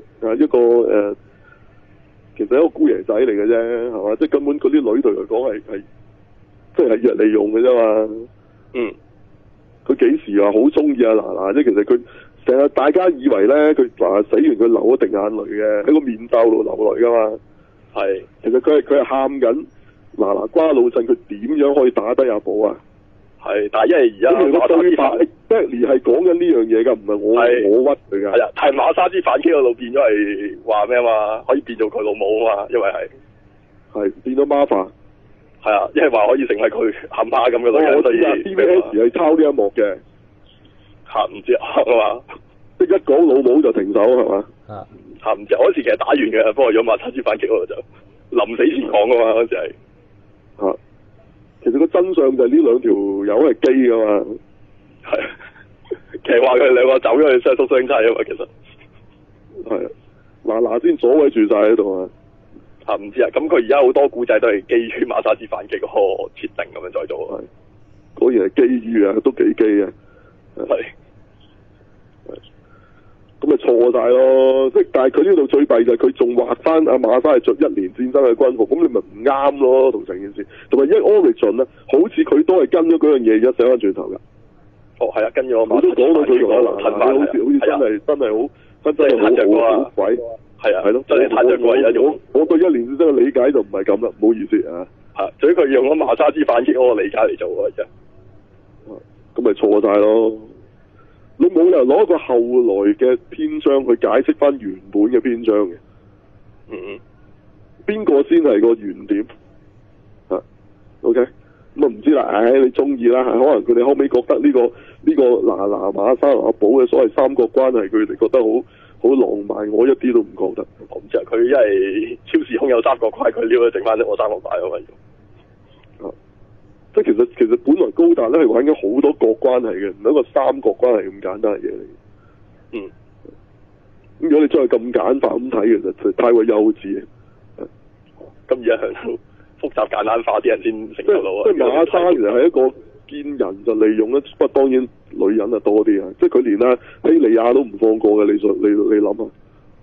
其實係一個姑爺仔嚟嘅啫，係嘛？即係根本嗰啲女對嚟講係即係藥嚟用嘅啫嘛。 嗯， 佢幾時話好中意啊嗱嗱？即係其實佢。成日大家以為咧，佢嗱死完佢流咗滴眼淚嘅，喺個面罩度流淚噶嘛。係，其實佢係喊緊嗱瓜老襯，佢點樣可以打低阿寶啊？ 係，但係因為而家個對白 exactly 係講緊呢樣嘢㗎，唔係我屈佢㗎。 係啊，係馬沙之反擊嗰度變咗係話咩啊嘛？可以變做佢老母啊嘛，因為係變咗 Martha。 係啊，因為話可以成為佢冚媽咁嘅女人，所以 TVS 係抄呢一幕嘅。 唔知係嘛？ 即一講老母就停手係嘛？ 唔知嗰時其實打完嘅，不過如果馬沙之反擊嗰度就臨死前講㗎嘛，嗰時係。 其實個真相就係呢兩條友係基㗎嘛。 係。其實話佢哋兩個走咗去相宿相妻啊嘛，其實。 係啊，嗱先阻位住晒喺度啊。 唔知啊，咁佢而家好多古仔都係基於馬沙之反擊嗰個設定咁樣再做啊。 果然係基於啊，都幾基啊。 係。 咁咪錯晒咯，即係但係佢呢度最弊就係佢仲畫翻阿馬沙係着一年戰爭嘅軍服，咁你咪唔啱咯，同成件事。同埋因為 Origin 咧，好似佢都係跟咗嗰樣嘢而家寫翻轉頭噶。 係啊，跟咗馬沙。我都講到佢同阿嗱， 好似真係好好鬼。 係啊， 係咯， 真係太着過而家用。 我對一年戰爭嘅理解就唔係咁啦，唔好意思啊。 所以佢用咗馬沙之反擊嗰個理解嚟做嘅啫。 咁咪錯晒咯。你冇理由攞一個後來嘅篇章去解釋翻原本嘅篇章嘅。邊個先係個原點？OK，咁唔知啦。你中意啦。可能佢哋後尾覺得呢個嗱馬沙同阿寶嘅所謂三角關係，佢哋覺得好浪漫，我一啲都唔覺得。 我唔知啊，佢因為超時空有三角關，佢撩咗剩翻我三角帶啊嘛。 即係其實本來高達咧係玩緊好多角關係嘅，唔係一個三角關係咁簡單嘅嘢嚟。咁如果你將佢咁簡化咁睇，其實就太過幼稚。 咁而家向複雜簡單化啲人先承受到啊。 即係馬沙其實係一個見人就利用咧，不過當然女人啊多啲啊。即係佢連阿希利亞都唔放過嘅，你諗下。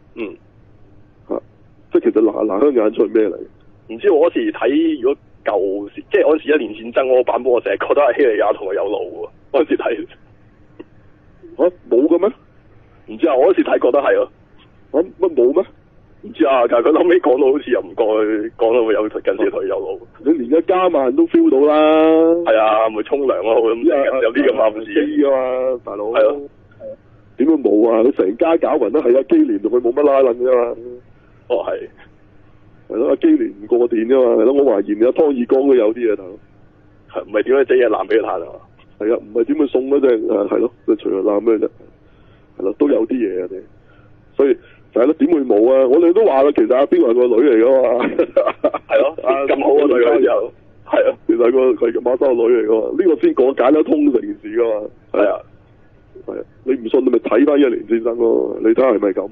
即係其實嗱香眼出係咩嚟？ 唔知我嗰時睇如果。舊時即係嗰陣時一年戰爭嗰個版本，我成日覺得係希利亞同佢有路喎。嗰陣時睇冇嘅咩？唔知啊，我嗰時睇覺得係咯。乜冇咩？唔知啊，但係佢後尾講到好似又唔過去，講到會有近時同佢有路。你連一加曼都 feel 到啦。係啊，咪沖涼咯，咁有啲咁暗示㗎嘛，大佬。 係咯。 點會冇啊？佢成家搞勻都係啊，基連同佢冇乜拉楞㗎嘛。 係。 係咯，阿基連唔過電啫嘛，係咯，我懷疑阿湯爾剛都有啲嘢頭， 係唔係點樣整嘢爛俾佢嘆啊？ 係啊，唔係點樣送嗰隻係咯，就除咗爛咩啫？係咯，都有啲嘢啊，所以就係咯，點會冇啊？我哋都話啦，其實阿邊個係個女嚟噶嘛？係咯，咁好嘅女嘅時候，係啊，其實佢馬沙個女嚟噶嘛？呢個先講解得通成件事噶嘛？係啊，係啊，你唔信你咪睇翻一年戰爭咯，你睇下係咪咁？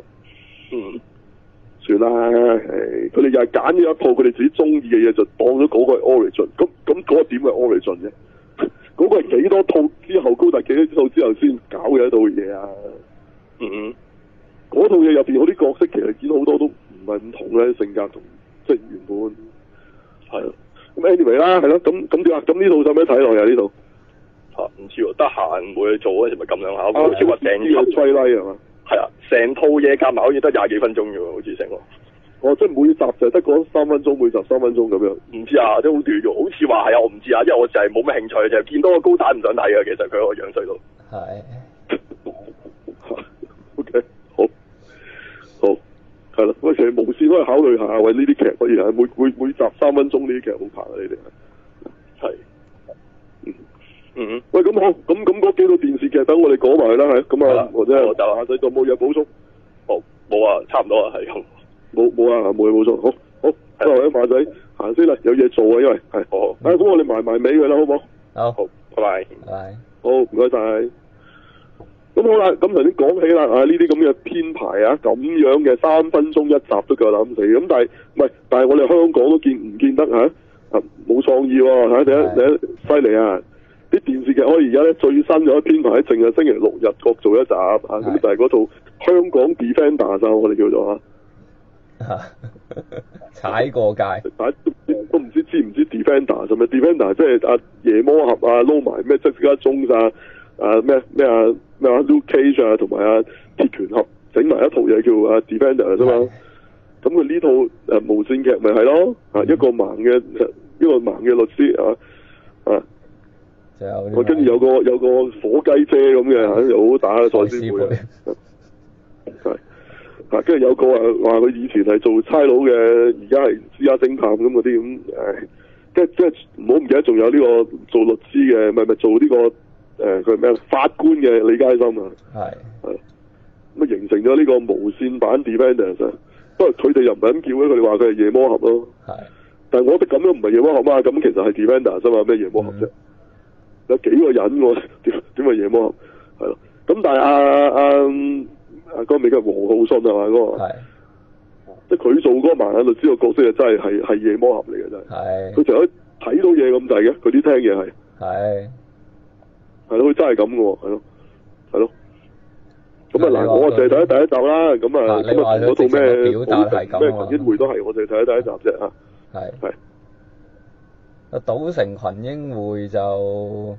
算啦，佢哋又係揀咗一套佢哋自己中意嘅嘢，就當咗嗰個係 Origin。咁嗰個點係 Origin 啫？嗰個係幾多套之後，高達幾多套之後先搞嘅一套嘢啊？嗰套嘢入邊嗰啲角色其實見好多都唔係唔同嘅性格同即係原本係咯。咁 anyway 啦，係咯。咁點啊？咁呢套使唔使睇落啊？呢套唔知喎，得閒冇嘢做嗰時咪咁樣下。好似話成套吹拉係嘛？ 係啊，成套嘢夾埋好似得廿幾分鐘嘅喎，好似成個。 即係每集就得嗰3分鐘，每集3分鐘咁樣。唔知啊，即係好短嘅，好似話係啊，我唔知啊，因為我就係冇乜興趣，就係見到個高達唔想睇嘅，其實佢個樣衰到。係。OK，好，係啦。喂，其實無線都係考慮下，喂呢啲劇可以係每集3分鐘呢啲劇好拍啊，你哋係。喂，咁好，咁嗰幾套電視劇等我哋講埋啦，係咁啊，或者下仔仲冇嘢補充？冇啊，差唔多啊，係咁。冇啊，冇嘢補充。好，咁或者馬仔行先啦，有嘢做啊，因為係。好。咁我哋埋尾佢啦，好唔好？好，拜拜。 拜。 好，唔該晒。咁好啦，咁頭先講起啦，呢啲咁嘅編排啊，咁樣嘅3分鐘一集都夠膽死，咁但係我哋香港都唔見得冇創意喎，第一犀利啊！啲電視劇可以而家咧最新有一編排，淨係星期6日各做一集咁就係嗰套香港 Defender 我哋叫做踩過界， 都唔知唔知 Defender 係咪 Defender， 即係夜魔俠撈埋咩Jessica Jones咩Luke Cage 同埋鐵拳俠整埋一套嘢叫Defender 啫嘛。咁佢呢套無線劇咪係咯，一個盲嘅律師仲有我跟住有個火雞姐咁嘅又好打嘅蔡思貝，係跟住有個話佢以前係做差佬嘅，而家係私家偵探咁嗰啲咁，即係唔好唔記得，仲有呢個做律師嘅，咪做呢個佢係咩法官嘅李佳芯啊，係咁啊形成咗呢個無線版 Defenders 啊，不過佢哋又唔係咁叫嘅，佢哋話佢係夜魔俠咯，但係我覺得咁樣唔係夜魔俠啊，咁其實係 Defenders 啫嘛，咩夜魔俠啫？有幾個人喎？點係夜魔俠？係咯，咁但係嗰個名叫黃浩信係嘛？嗰個即係佢做嗰個盲眼律師個角色，就真係夜魔俠嚟嘅真係。佢成日睇到嘢咁滯嘅，佢啲聽嘢係咯，佢真係咁嘅喎，係咯。咁啊嗱，我淨係睇第一集啦。咁啊嗰套咩群英會都係，我淨係睇第一集啫嚇。係。 賭城群英會就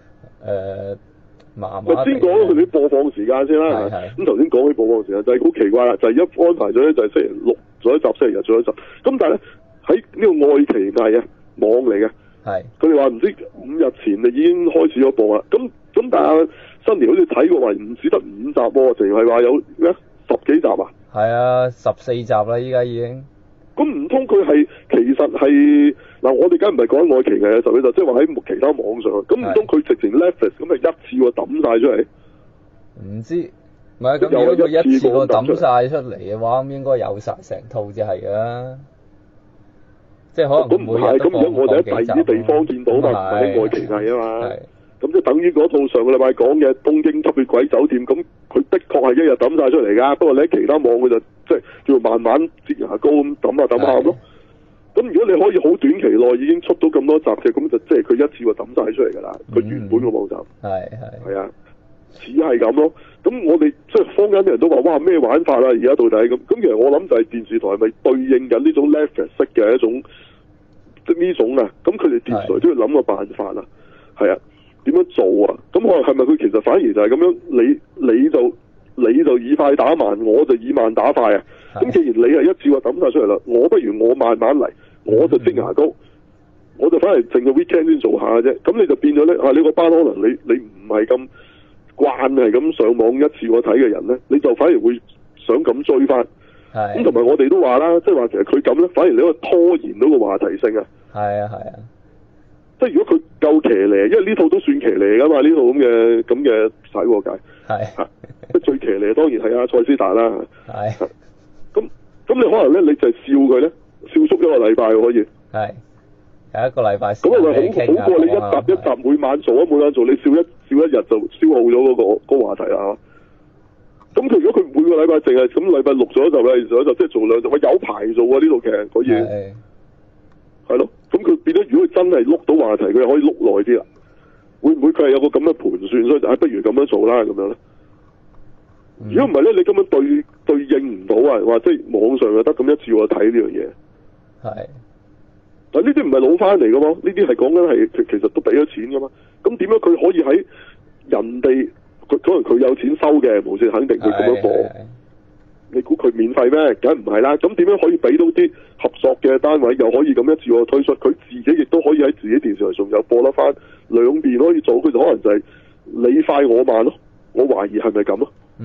麻麻地。 先講佢啲播放時間先啦。咁頭先講起播放時間就係好奇怪啦，就係一安排咗咧，就係星期六做一集，星期日做一集。咁但係咧喺呢個愛奇藝啊網嚟嘅，佢哋話唔知5日前就已經開始咗播啦。咁但係新年好似睇過話唔止得5集喎，淨係話有咩10幾集啊？ 係啊，14集啦，依家已經。 咁唔通佢係其實係嗱，我哋梗唔係講愛奇藝嘅10幾集，即係話喺其他網上。咁唔通佢直情 Netflix 咁係一次過抌晒出嚟？ 唔知，唔係咁如果佢一次過抌晒出嚟嘅話，咁應該有晒成套就係㗎。即係可能每日都放咁我哋喺第二啲地方見到嘛，唔係喺愛奇藝啊嘛。咁即係等於嗰套上個禮拜講嘅《東京吸血鬼酒店》，咁佢的確係一日抌晒出嚟㗎。不過你喺其他網佢就即係叫慢慢擠牙膏咁抌下抌下咯。咁如果你可以好短期內已經出到咁多集嘅，咁就即係佢一次過抌晒出嚟㗎啦。佢原本個網站係啊，似係咁咯。咁我哋即係坊間啲人都話：哇咩玩法啊？而家到底咁？咁其實我諗就係電視台咪對應緊呢種 Netflix 式嘅一種即係呢種啊。咁佢哋電視台都要諗個辦法啊。係啊。點樣做啊？咁我係咪佢其實反而就係咁樣？你就以快打慢，我就以慢打快啊！咁既然你係一次過抌晒出嚟啦，我不如我慢慢嚟，我就擠牙膏，我就反而淨係 weekend 先做下嘅啫。咁你就變咗咧你個班可能你唔係咁慣係咁上網一次過睇嘅人咧，你就反而會想咁追翻。咁同埋我哋都話啦，即係話其實佢咁咧，反而你可以拖延到個話題性啊。 係啊。 即係如果佢夠騎呢，因為呢套都算騎呢㗎嘛，呢套咁嘅踩過界。即最騎呢當然係阿蔡思達啦。咁你可能咧，你就係笑佢咧，笑足1個禮拜可以。 有一個禮拜。咁係咪好過你一集每晚做每晚做，你笑一日就消耗咗嗰個話題啦。咁佢如果佢每個禮拜淨係咁禮拜6做一集咧，做一集即係做2集，喂有排做啊呢套劇可以。係咯，咁佢變咗，如果佢真係碌到話題，佢又可以碌耐啲啦。會唔會佢係有個咁嘅盤算，所以就不如咁樣做啦咁樣咧？如果唔係咧，你根本對應唔到啊！話即係網上就得咁一次我睇呢樣嘢。但呢啲唔係老翻嚟噶嘛？呢啲係講緊係其實都俾咗錢噶嘛？咁點樣佢可以喺人哋可能佢有錢收嘅無線肯定佢咁樣播？你估佢免費咩？梗唔係啦。咁點樣可以俾到啲合作嘅單位，又可以咁一次過推出？佢自己亦都可以喺自己電視台仲有播得翻，兩邊可以做。佢就可能就係你快我慢咯。我懷疑係咪咁咯？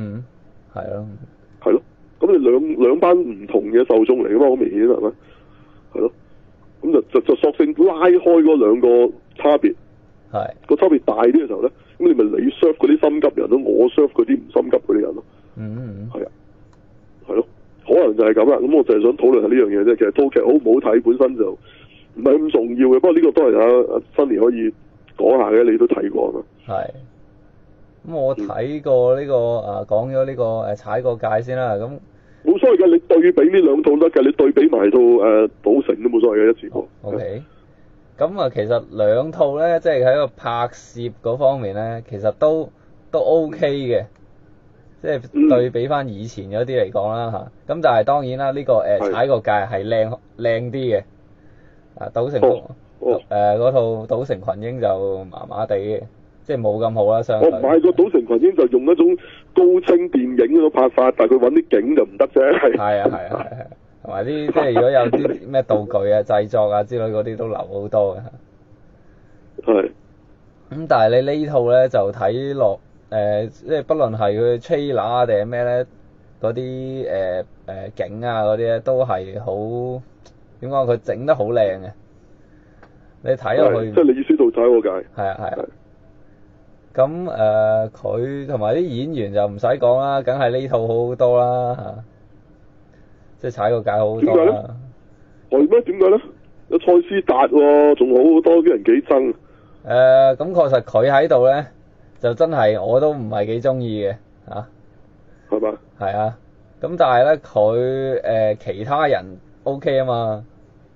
係咯。咁你兩班唔同嘅受眾嚟噶嘛？好明顯係咪？係咯。咁就索性拉開嗰兩個差別。個差別大啲嘅時候咧，咁你咪你 serve 嗰啲心急人咯，我 serve 嗰啲唔心急嗰啲人咯。係啊。係咯，可能就係咁啦。咁我就係想討論下呢樣嘢啫。其實套劇好唔好睇本身就唔係咁重要嘅。不過呢個都係阿新年可以講下嘅，你都睇過啊嘛。 咁我睇過呢個講咗呢個踩過界先啦。咁冇所謂嘅，你對比呢兩套得嘅，你對比埋套賭城都冇所謂嘅，一次過。 OK。咁其實兩套咧，即係喺個拍攝嗰方面咧，其實都 OK 嘅。即係對比翻以前嗰啲嚟講啦嚇，咁但係當然啦，呢個踩個界係靚啲嘅，賭城嗰套賭城群英就麻麻地嘅，即係冇咁好啦。相對唔係個賭城群英就用一種高清電影嗰個拍法，但係佢揾啲景就唔得啫。 係，同埋啲即係如果有啲咩道具啊、製作啊之類嗰啲都流好多嘅。 咁但係你呢套咧就睇落即係不論係佢 trailer 定係咩咧，嗰啲景啊嗰啲咧都係好點講？佢整得好靚嘅。你睇落去， 即係你意思到踩我界。 係啊。咁佢同埋啲演員就唔使講啦，梗係呢套好好多啦嚇，即係踩個界好好多啦。 係咩？點解咧？有蔡思達喎，仲好多啲人幾憎。 咁確實佢喺度咧，就真係我都唔係幾中意嘅嚇。 係嘛？ 係啊。咁但係咧，佢其他人 OK 啊嘛。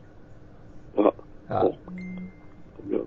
咁樣。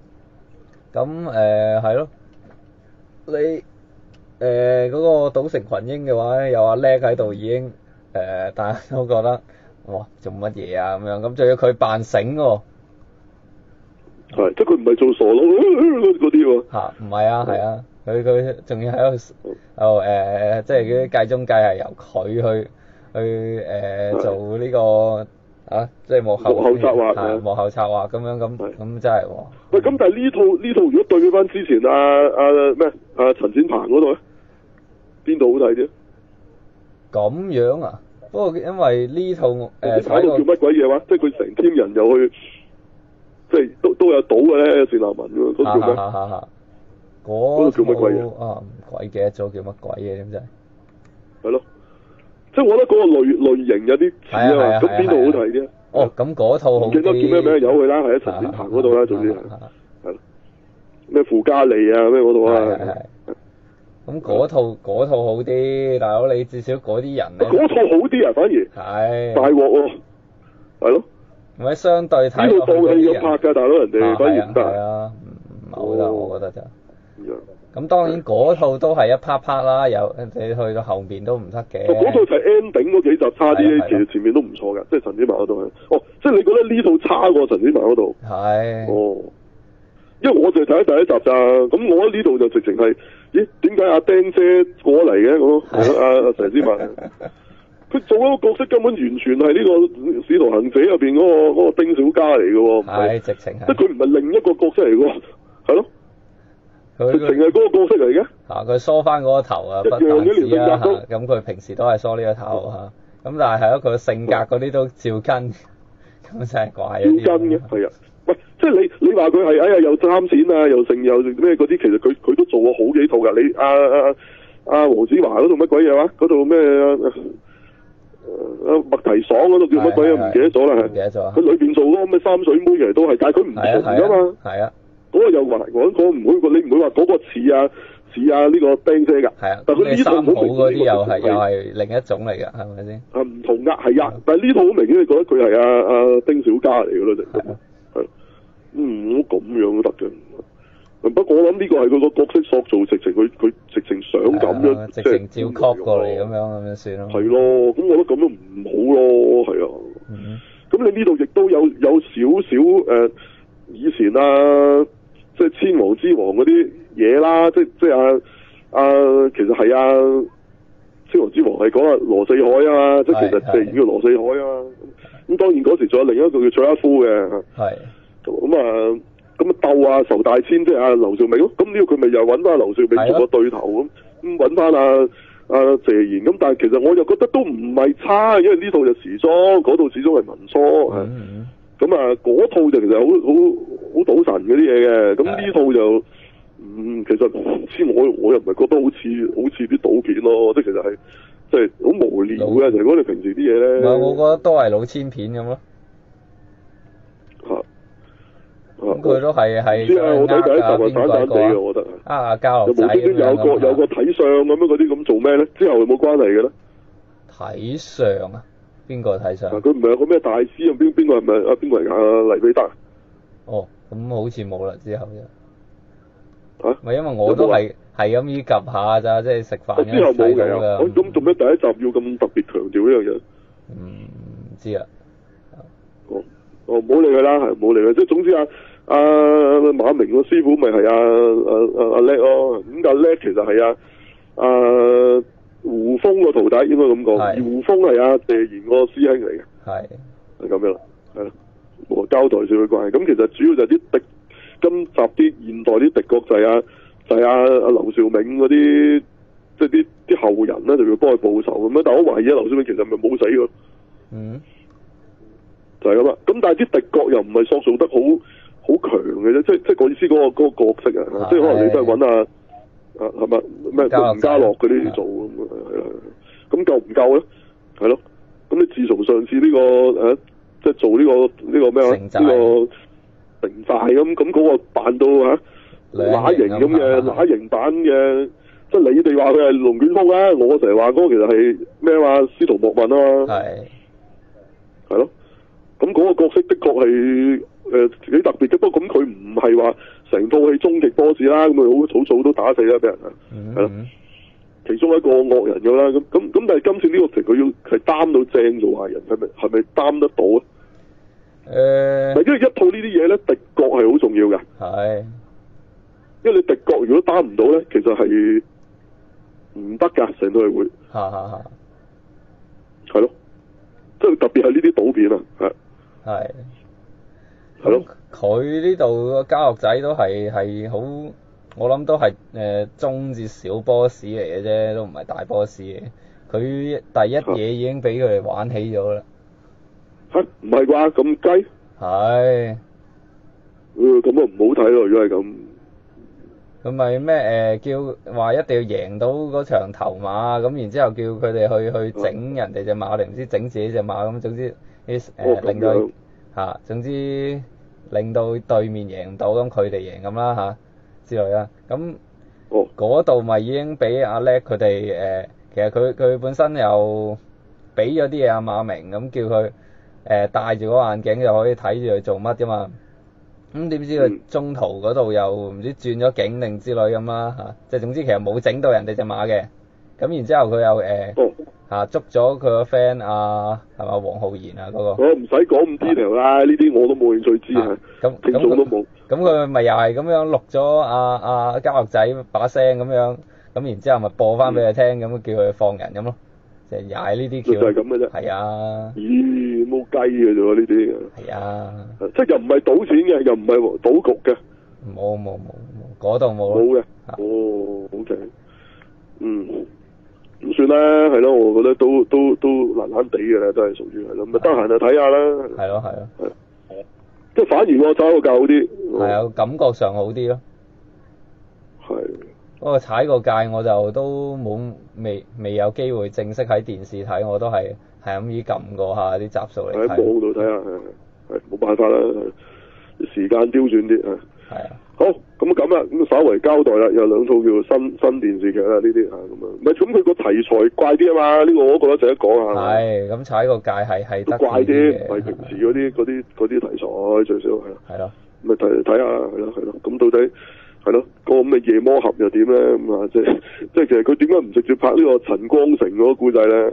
咁係咯。你嗰個賭城群英嘅話咧，有阿叻喺度已經大家都覺得哇做乜嘢啊咁樣，咁仲要佢扮醒喎。 係，即係佢唔係做傻佬嗰啲喎。 嚇，唔係啊，係啊，佢仲要喺度即係嗰啲計中計係由佢去做呢個。即係幕後策劃，幕後策劃咁樣咁真係喎。 喂，咁但係呢套如果對比翻之前陳展鵬嗰度咧，邊度好睇啲？ 咁樣啊？不過因為呢套睇到叫乜鬼嘢話？即係佢成 team 人又去，即係都有賭嘅咧，單立文嗰叫咩？嗰叫乜鬼嘢？ 唔鬼記得咗叫乜鬼嘢點真係？ 係咯。即係我覺得嗰個類型有啲似啊嘛，咁邊度好睇啲？ 咁嗰套好啲。唔記得叫咩名，由佢啦，係喺陳展鵬嗰度啦，總之係咩傅嘉莉啊咩嗰度啊。 咁嗰套好啲，大佬你至少嗰啲人咧。 嗰套好啲啊，反而。係。大鑊喎，係咯。 唔係相對睇。呢套當戲咁拍㗎，大佬人哋反而唔得。係啊，唔係好得，我覺得就。咁當然嗰套都係一 part 啦，你去到後面都唔得嘅。 嗰套就係 ending 嗰幾集差啲，其實前面都唔錯㗎，即係陳展鵬嗰度係。即係你覺得呢套差過陳展鵬嗰度？係。因為我就睇第一集咋，咁我覺得呢度就直情係，咦？點解阿釘姐過嚟嘅咁？阿陳展鵬，佢做嗰個角色根本完全係呢個使徒行者入邊嗰個丁小嘉嚟嘅喎。係直情係。即係佢唔係另一個角色嚟嘅喎，係咯。直情係嗰個角色嚟嘅。佢梳翻嗰個頭啊，不單止啊嚇，咁佢平時都係梳呢個頭嚇，咁但係係咯，佢個性格嗰啲都照跟，咁真係怪一啲。照跟嘅，係啊，喂，即係你話佢係又貪錢啊，又剩又咩嗰啲，其實佢都做過好幾套㗎。你阿黃子華嗰套乜鬼嘢話？嗰套咩麥提爽嗰度叫乜鬼啊？唔記得咗啦，係。唔記得咗。佢裏邊做嗰個咩三水妹其實都係，但係佢唔同㗎嘛。係啊。嗰個又話我唔會，你唔會話嗰個似啊呢個釘姐㗎。係啊。但係佢呢套好明顯又係另一種嚟㗎，係咪先？唔同㗎，係啊。但係呢套好明顯，你覺得佢係阿丁小嘉嚟㗎咯，就係。咁樣都得嘅。不過我諗呢個係佢個角色塑造，直情佢直情想咁樣， 直情照 copy 過嚟咁樣算咯。 係咯，咁我覺得咁樣唔好咯，係啊。咁你呢度亦都有少少以前即係千王之王嗰啲嘢啦，即係其實係千王之王係講羅四海啊嘛，即係其實就係叫羅四海啊嘛。咁當然嗰時仲有另一個叫卓一夫嘅。係。咁鬥仇大千，即係阿劉兆銘咯。咁呢個佢咪又揾翻劉兆銘做個對頭咁揾翻阿謝賢。咁但係其實我又覺得都唔係差，因為呢套就時裝，嗰套始終係民初。咁嗰套就其實好賭神嗰啲嘢嘅。咁呢套就其實唔知我又唔係覺得好似啲賭片咯，即係其實係即係好無聊嘅。就係講你平時啲嘢咧。 我覺得都係老千片咁咯。咁佢都係知啊！我睇第一集係散散地嘅，我覺得交流仔咁樣有個睇相咁樣嗰啲咁做咩咧？之後有冇關係嘅咧？睇相啊？邊個睇相？ 佢唔係有個咩大師啊？邊個係咪邊個係黎彼得？ 哦，咁好似冇啦，之後就咪因為我都係咁依及下咋，即係食飯之後冇嘅。咁做咩第一集要咁特別強調呢樣嘢？ 唔知啊。 唔好理佢啦，係唔好理佢。即係總之馬明個師傅咪係阿叻咯。咁阿叻其實係胡楓個徒弟，應該咁講。而胡楓係阿謝賢個師兄嚟嘅。係咁樣啦，係啦。我交代少少關係。咁其實主要就係啲今集啲現代啲敵國就係阿劉兆銘嗰啲，即係啲後人咧就要幫佢報仇咁樣。但我懷疑劉兆銘其實咪冇死㗎。 嗯。 就係咁啦。咁但係啲敵國又唔係塑造得好強嘅啫，即係我意思嗰個角色啊，即係可能你都係揾係咪咩吳家樂嗰啲做咁啊？係啦，咁夠唔夠咧？係咯，咁你自從上次呢個即係做呢個咩啊？呢個城寨咁嗰個扮到乸型咁嘅乸型版嘅，即係你哋話佢係龍捲風啦，我成日話嗰個其實係咩話司徒莫問啊嘛，係咯，咁嗰個角色的確係幾特別嘅，不過咁佢唔係話成套戲終極 boss 啦，咁佢好草都打死啦俾人啊，係咯，其中一個惡人㗎啦，咁但係今次呢個佢要係擔到正做壞人，係咪擔得到啊？因為一套呢啲嘢咧，敵國係好重要嘅。係。因為你敵國如果擔唔到咧，其實係唔得㗎，成套係會。係咯。即係特別係呢啲賭片啊，係。係咯。 佢呢度個家樂仔都係好，我諗都係中至小 boss 嚟嘅啫，都唔係大 boss 嘅。佢第一嘢已經俾佢哋玩起咗啦。 唔係啩？咁雞？ 係。 咁啊唔好睇咯，如果係咁。 佢咪咩叫話一定要贏到嗰場頭馬，咁然之後叫佢哋去整人哋隻馬，定唔知整自己隻馬咁，總之令到總之令到對面贏唔到，咁佢哋贏咁啦之類啦。咁嗰度咪已經俾阿叻佢哋其實佢本身又俾咗啲嘢阿馬明，咁叫佢戴住個眼鏡就可以睇住佢做乜啫嘛。咁點知佢中途嗰度又唔知轉咗境定之類咁啦即係總之其實冇整到人哋隻馬嘅。咁然之後佢又捉咗佢個 friend 係咪黃浩然啊嗰個？ 我唔使講咁 detail啦，呢啲我都冇興趣知啊。聽眾都冇。咁佢咪又係咁樣錄咗阿家樂仔把聲咁樣，咁然之後咪播翻俾佢聽，咁叫佢放人咁咯。就係踩呢啲橋。 就係咁嘅啫。 係啊。 咦，冇雞嘅啫喎呢啲。 係啊。 即係又唔係賭錢嘅，又唔係賭局嘅。 冇，嗰度冇。 冇嘅。OK。咁算啦，係咯，我覺得都爛爛地嘅啦，都係屬於係咯，咪得閒就睇下啦。 係咯。 即係反而我踩個價好啲。 係啊，感覺上好啲咯。 係。 不過踩個界我就都未有機會正式喺電視睇，我都係咁依撳過下啲集數嚟睇。喺網度睇下，係冇辦法啦，時間刁轉啲啊。係啊。好，咁啦，咁稍為交代啦，有兩套叫新電視劇啦，呢啲咁啊，唔係咁佢個題材怪啲啊嘛，呢個我都覺得值得講下。係，咁踩個界係得怪啲，唔係平時嗰啲題材最少係。係咯。咪睇下係咯，咁到底係咯個咁嘅夜魔俠又點咧？咁啊，即係其實佢點解唔直接拍呢個陳光誠嗰個故仔咧？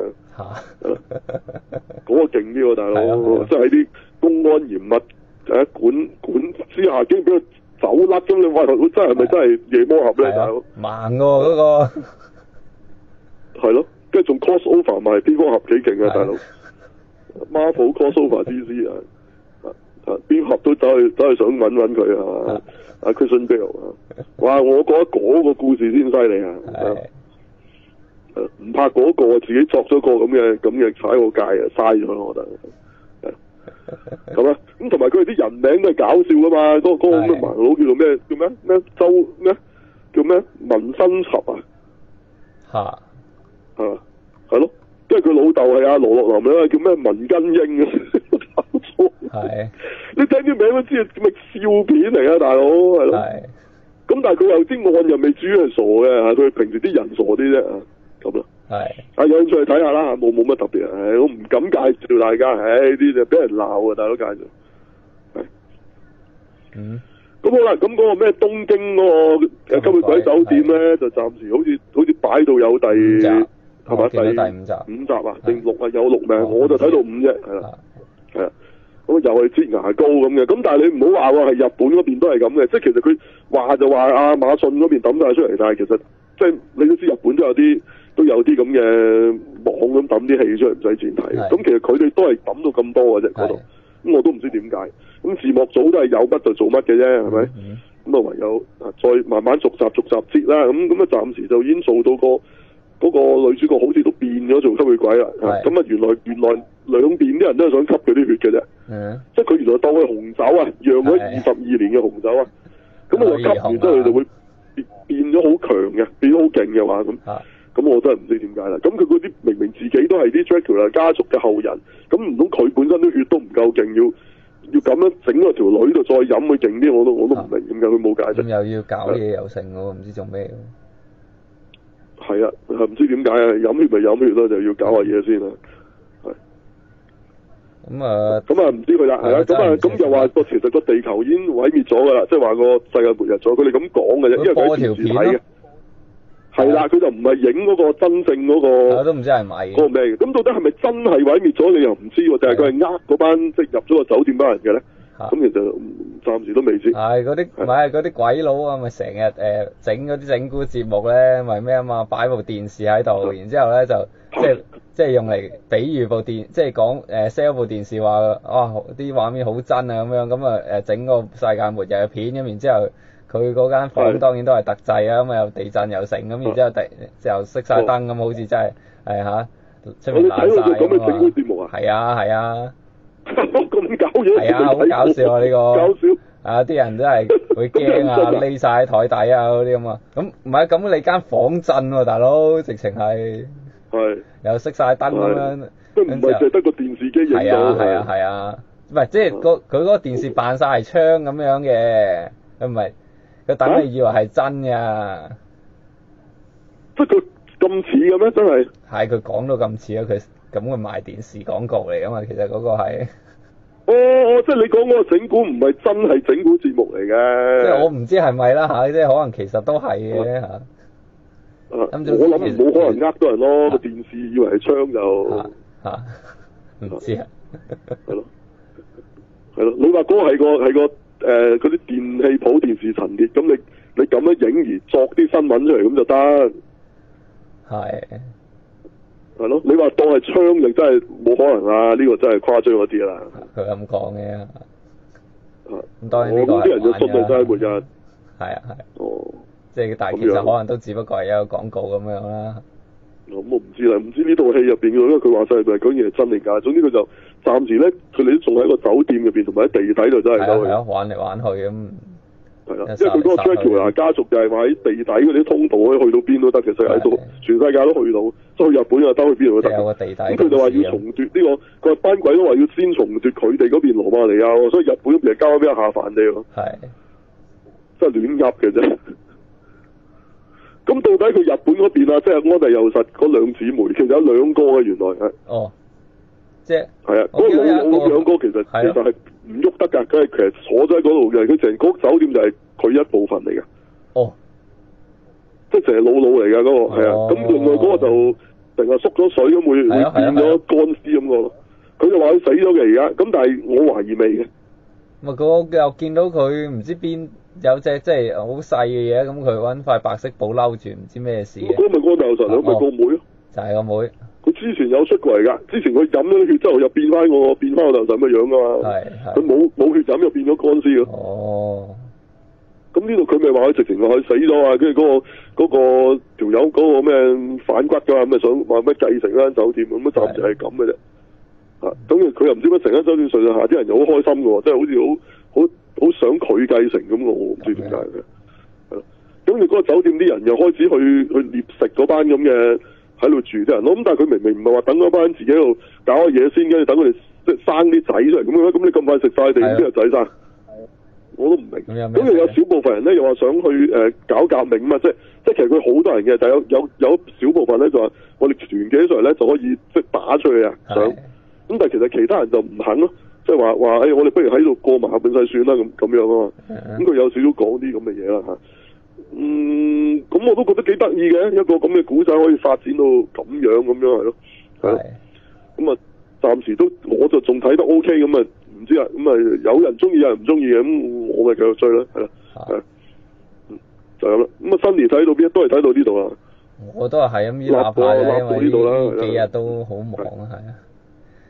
嗰個勁啲喎，大佬，即係喺啲公安嚴密管之下，竟然俾佢走甩咁，你話佢真係咪真係夜魔俠咧，大佬？盲喎嗰個。係咯，跟住仲 cross over 埋蝙蝠俠幾勁啊，大佬 ！Marvel cross over DC 蝙蝠俠都走去想揾佢啊！阿 Christian Bale 哇！我覺得嗰個故事先犀利啊！唔拍嗰個，自己作咗個咁嘅踩個界啊，嘥咗咯，我覺得。咁啊，咁同埋佢哋啲人名都係搞笑噶嘛，嗰個咩盲佬叫做咩？叫咩周咩？叫咩文新輯啊？係咯，跟住佢老豆係阿羅樂林咧，叫咩文根英啊？搞錯。係。你聽啲名都知係咩笑片嚟啊，大佬係咯。係。咁但係佢又啲案又未至於係傻嘅，佢平時啲人傻啲啫啊，咁啦。係。有興趣睇下啦，冇乜特別啊，我唔敢介紹大家，呢啲就俾人鬧啊，大佬介紹。係。咁好啦，咁嗰個咩東京嗰個吸血鬼酒店咧，就暫時好似擺到有第係嘛？第五集啊，定6啊？有6名，我就睇到5啫，係啦，係啊。咁又係擠牙膏咁嘅，咁但係你唔好話喎，係日本嗰邊都係咁嘅，即係其實佢話就話阿馬遜嗰邊抌晒出嚟，但係其實即係你都知日本都有啲咁嘅網咁抌啲戲出嚟，唔使錢睇。咁其實佢哋都係抌到咁多嘅啫，嗰度咁我都唔知點解。咁字幕組都係有乜就做乜嘅啫，係咪？咁啊唯有再慢慢逐集接啦。咁啊暫時就已經做到嗰個女主角好似都變咗做吸血鬼啦。咁啊原來兩邊啲人都係想吸佢啲血嘅啫。即係佢原來當佢紅酒啊，釀咗22年嘅紅酒啊。咁啊就吸完之後佢就會變咗好強嘅，變咗好勁嘅話咁我真係唔知點解啦。咁佢嗰啲明明自己都係啲 Dracula 家族嘅後人，咁唔通佢本身啲血都唔夠勁，要咁樣整個條女度再飲佢勁啲，我都唔明點解佢冇解釋。 咁又要搞嘢又成喎，唔知做咩。 係啊，唔知點解啊？飲血咪飲血咯，就要搞下嘢先啦。係。咁啊唔知佢啦，係啦。咁又話其實個地球已經毀滅咗㗎啦，即係話個世界末日咗。佢哋咁講嘅啫，因為佢電視睇嘅。係啦，佢就唔係影嗰個真正嗰個。我都唔知係咪。嗰個咩嘅？咁到底係咪真係毀滅咗？你又唔知喎，定係佢係呃嗰班即係入咗個酒店班人嘅咧？咁其實暫時都未知。係嗰啲唔係嗰啲鬼佬啊，咪成日整嗰啲整蠱節目咧，咪咩啊嘛，擺部電視喺度，然之後咧就即係用嚟比喻部電，即係講sell 部電視話啲畫面好真啊咁樣，咁啊整個世界末日嘅片咁，然之後。佢嗰間房當然都係特製啊，咁啊又地震又成咁，然之後就熄晒燈咁，好似真係嚇出面爛曬咁嘅整蠱節目啊！係啊，咁搞嘢！係啊，好搞笑啊呢個！搞笑啊！啲人真係會驚啊，匿晒喺台底啊嗰啲咁啊！咁唔係咁你間房震喎，大佬直情係又熄晒燈咁樣，都唔係淨係得個電視機影到。係啊，唔係即係佢嗰個電視扮晒係窗咁樣嘅，唔係。佢等你以為係真㗎，即係佢咁似嘅咩？真係係佢講到咁似啊！佢咁佢賣電視廣告嚟㗎嘛，其實嗰個係即係你講嗰個整蠱唔係真係整蠱節目嚟嘅。即係我唔知係咪啦嚇，即係可能其實都係嘅嚇。我諗冇可能呃到人咯，個電視以為係槍就唔知啊。係咯，你話嗰個係個。嗰啲電器鋪電視陳列，咁你咁樣影而作啲新聞出嚟咁就得，係咯。你話當係槍就真係冇可能啊！呢個真係誇張咗啲啦。佢咁講嘅，咁當然呢個係啲人就信就真係末日。係。即係但係其實可能都只不過係一個廣告咁樣啦。咁我唔知啦，唔知呢套戲入邊因為佢話晒係咪講嘢係真定假。總之佢就暫時咧，佢哋都仲喺個酒店入邊，同埋喺地底度真係都係玩嚟玩去咁。係啦，因為佢嗰個 Dracula 家族就係話喺地底嗰啲通道可以去到邊都得，其實喺度全世界都去到，所以日本又兜去邊度都得。有個地底。咁佢就話要重奪呢個，佢班鬼都話要先重奪佢哋嗰邊羅馬尼亞，所以日本嗰邊係交咗俾下凡哋咯。係。真係亂噏嘅啫。咁到底佢日本嗰邊啊，即係安達祐實嗰兩姊妹，其實有兩個嘅原來係。哦。即係。係啊，嗰個老兩哥其實係唔喐得㗎，佢係其實坐咗喺嗰度嘅，佢成個酒店就係佢一部分嚟嘅。哦。即係成係老嚟㗎嗰個，係啊。咁另外嗰個就成日縮咗水咁會變咗乾屍咁個咯。佢就話佢死咗嘅而家，咁但係我懷疑未嘅。咪嗰個又見到佢唔知邊有隻即係好細嘅嘢，咁佢揾塊白色布褸住，唔知咩事嘅。嗰咪安達祐實咪個妹咯。就係個妹。佢之前有出過嚟㗎，之前佢飲咗啲血之後又變翻安達祐實咁嘅樣㗎嘛。係。佢冇血飲又變咗乾屍咯。哦。咁呢度佢咪話佢直情話佢死咗啊？跟住嗰個條友嗰個咩反骨㗎嘛，咁咪想話咩繼承間酒店咁啊？暫時係咁嘅啫。咁佢又唔知乜成間酒店上下啲人又好開心嘅喎，即係好似好想佢繼承咁，我唔知點解嘅。係咯，咁你嗰個酒店啲人又開始去獵食嗰班咁嘅喺度住啲人咯。咁但係佢明明唔係話等嗰班自己喺度搞下嘢先，跟住等佢哋即係生啲仔出嚟咁樣，咁你咁快食晒地邊有仔生？我都唔明。咁又有少部分人咧又話想去搞革命嘛，即係其實佢好多人嘅，但係有少部分咧就話我哋團結起上嚟咧就可以即係打出去啊，想。咁但係其實其他人就唔肯咯，即係話我哋不如喺度過埋下半世算啦咁樣啊嘛。咁佢有少少講啲咁嘅嘢啦嚇。咁我都覺得幾得意嘅，一個咁嘅古仔可以發展到咁樣係咯。係。咁啊，暫時都我就仲睇得 OK 咁啊，唔知啊。咁啊，有人中意有人唔中意嘅，咁我咪繼續追啦，係啦。就咁啦。咁啊，新年睇到邊都係睇到呢度啦。我都係咁依立派啊，因為呢幾日都好忙啊，係啊。係。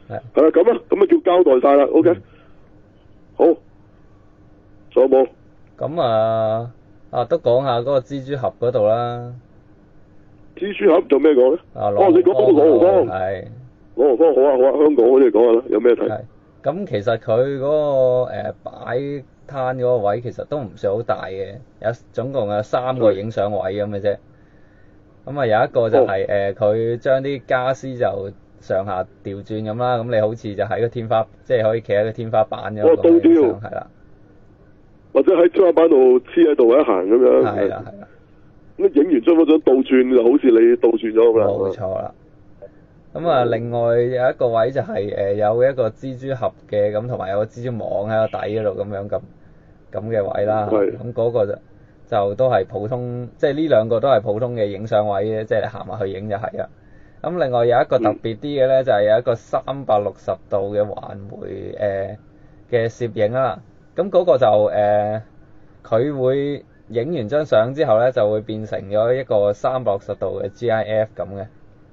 係啦，咁啊叫交代晒啦。OK，好，仲有冇？ 咁都講下嗰個蜘蛛俠嗰度啦。 蜘蛛俠做咩講咧？你講嗰個朗豪坊。 係。朗豪坊好啊，香港嗰啲講下啦，有咩睇？ 咁其實佢嗰個擺攤嗰個位其實都唔算好大嘅，總共有3個影相位咁嘅啫。咁啊有一個就係佢將啲家私就上下調轉咁啦，咁你好似就喺個天花，即係可以企喺個天花板咁。 倒吊。係啦。或者喺天花板度黐喺度一行咁樣。 係啦。 咁影完張嗰張倒轉就好似你倒轉咗咁啦。 冇錯啦。咁啊，另外有一個位就係有一個蜘蛛俠嘅咁，同埋有個蜘蛛網喺個底嗰度咁嘅位啦。咁嗰個就都係普通，即係呢兩個都係普通嘅影相位嘅，即係你行埋去影就係啦。咁另外有一個特別啲嘅咧，就係有一個360度嘅環迴嘅攝影啦。咁嗰個就佢會影完張相之後咧，就會變成咗一個360度嘅 GIF 咁嘅。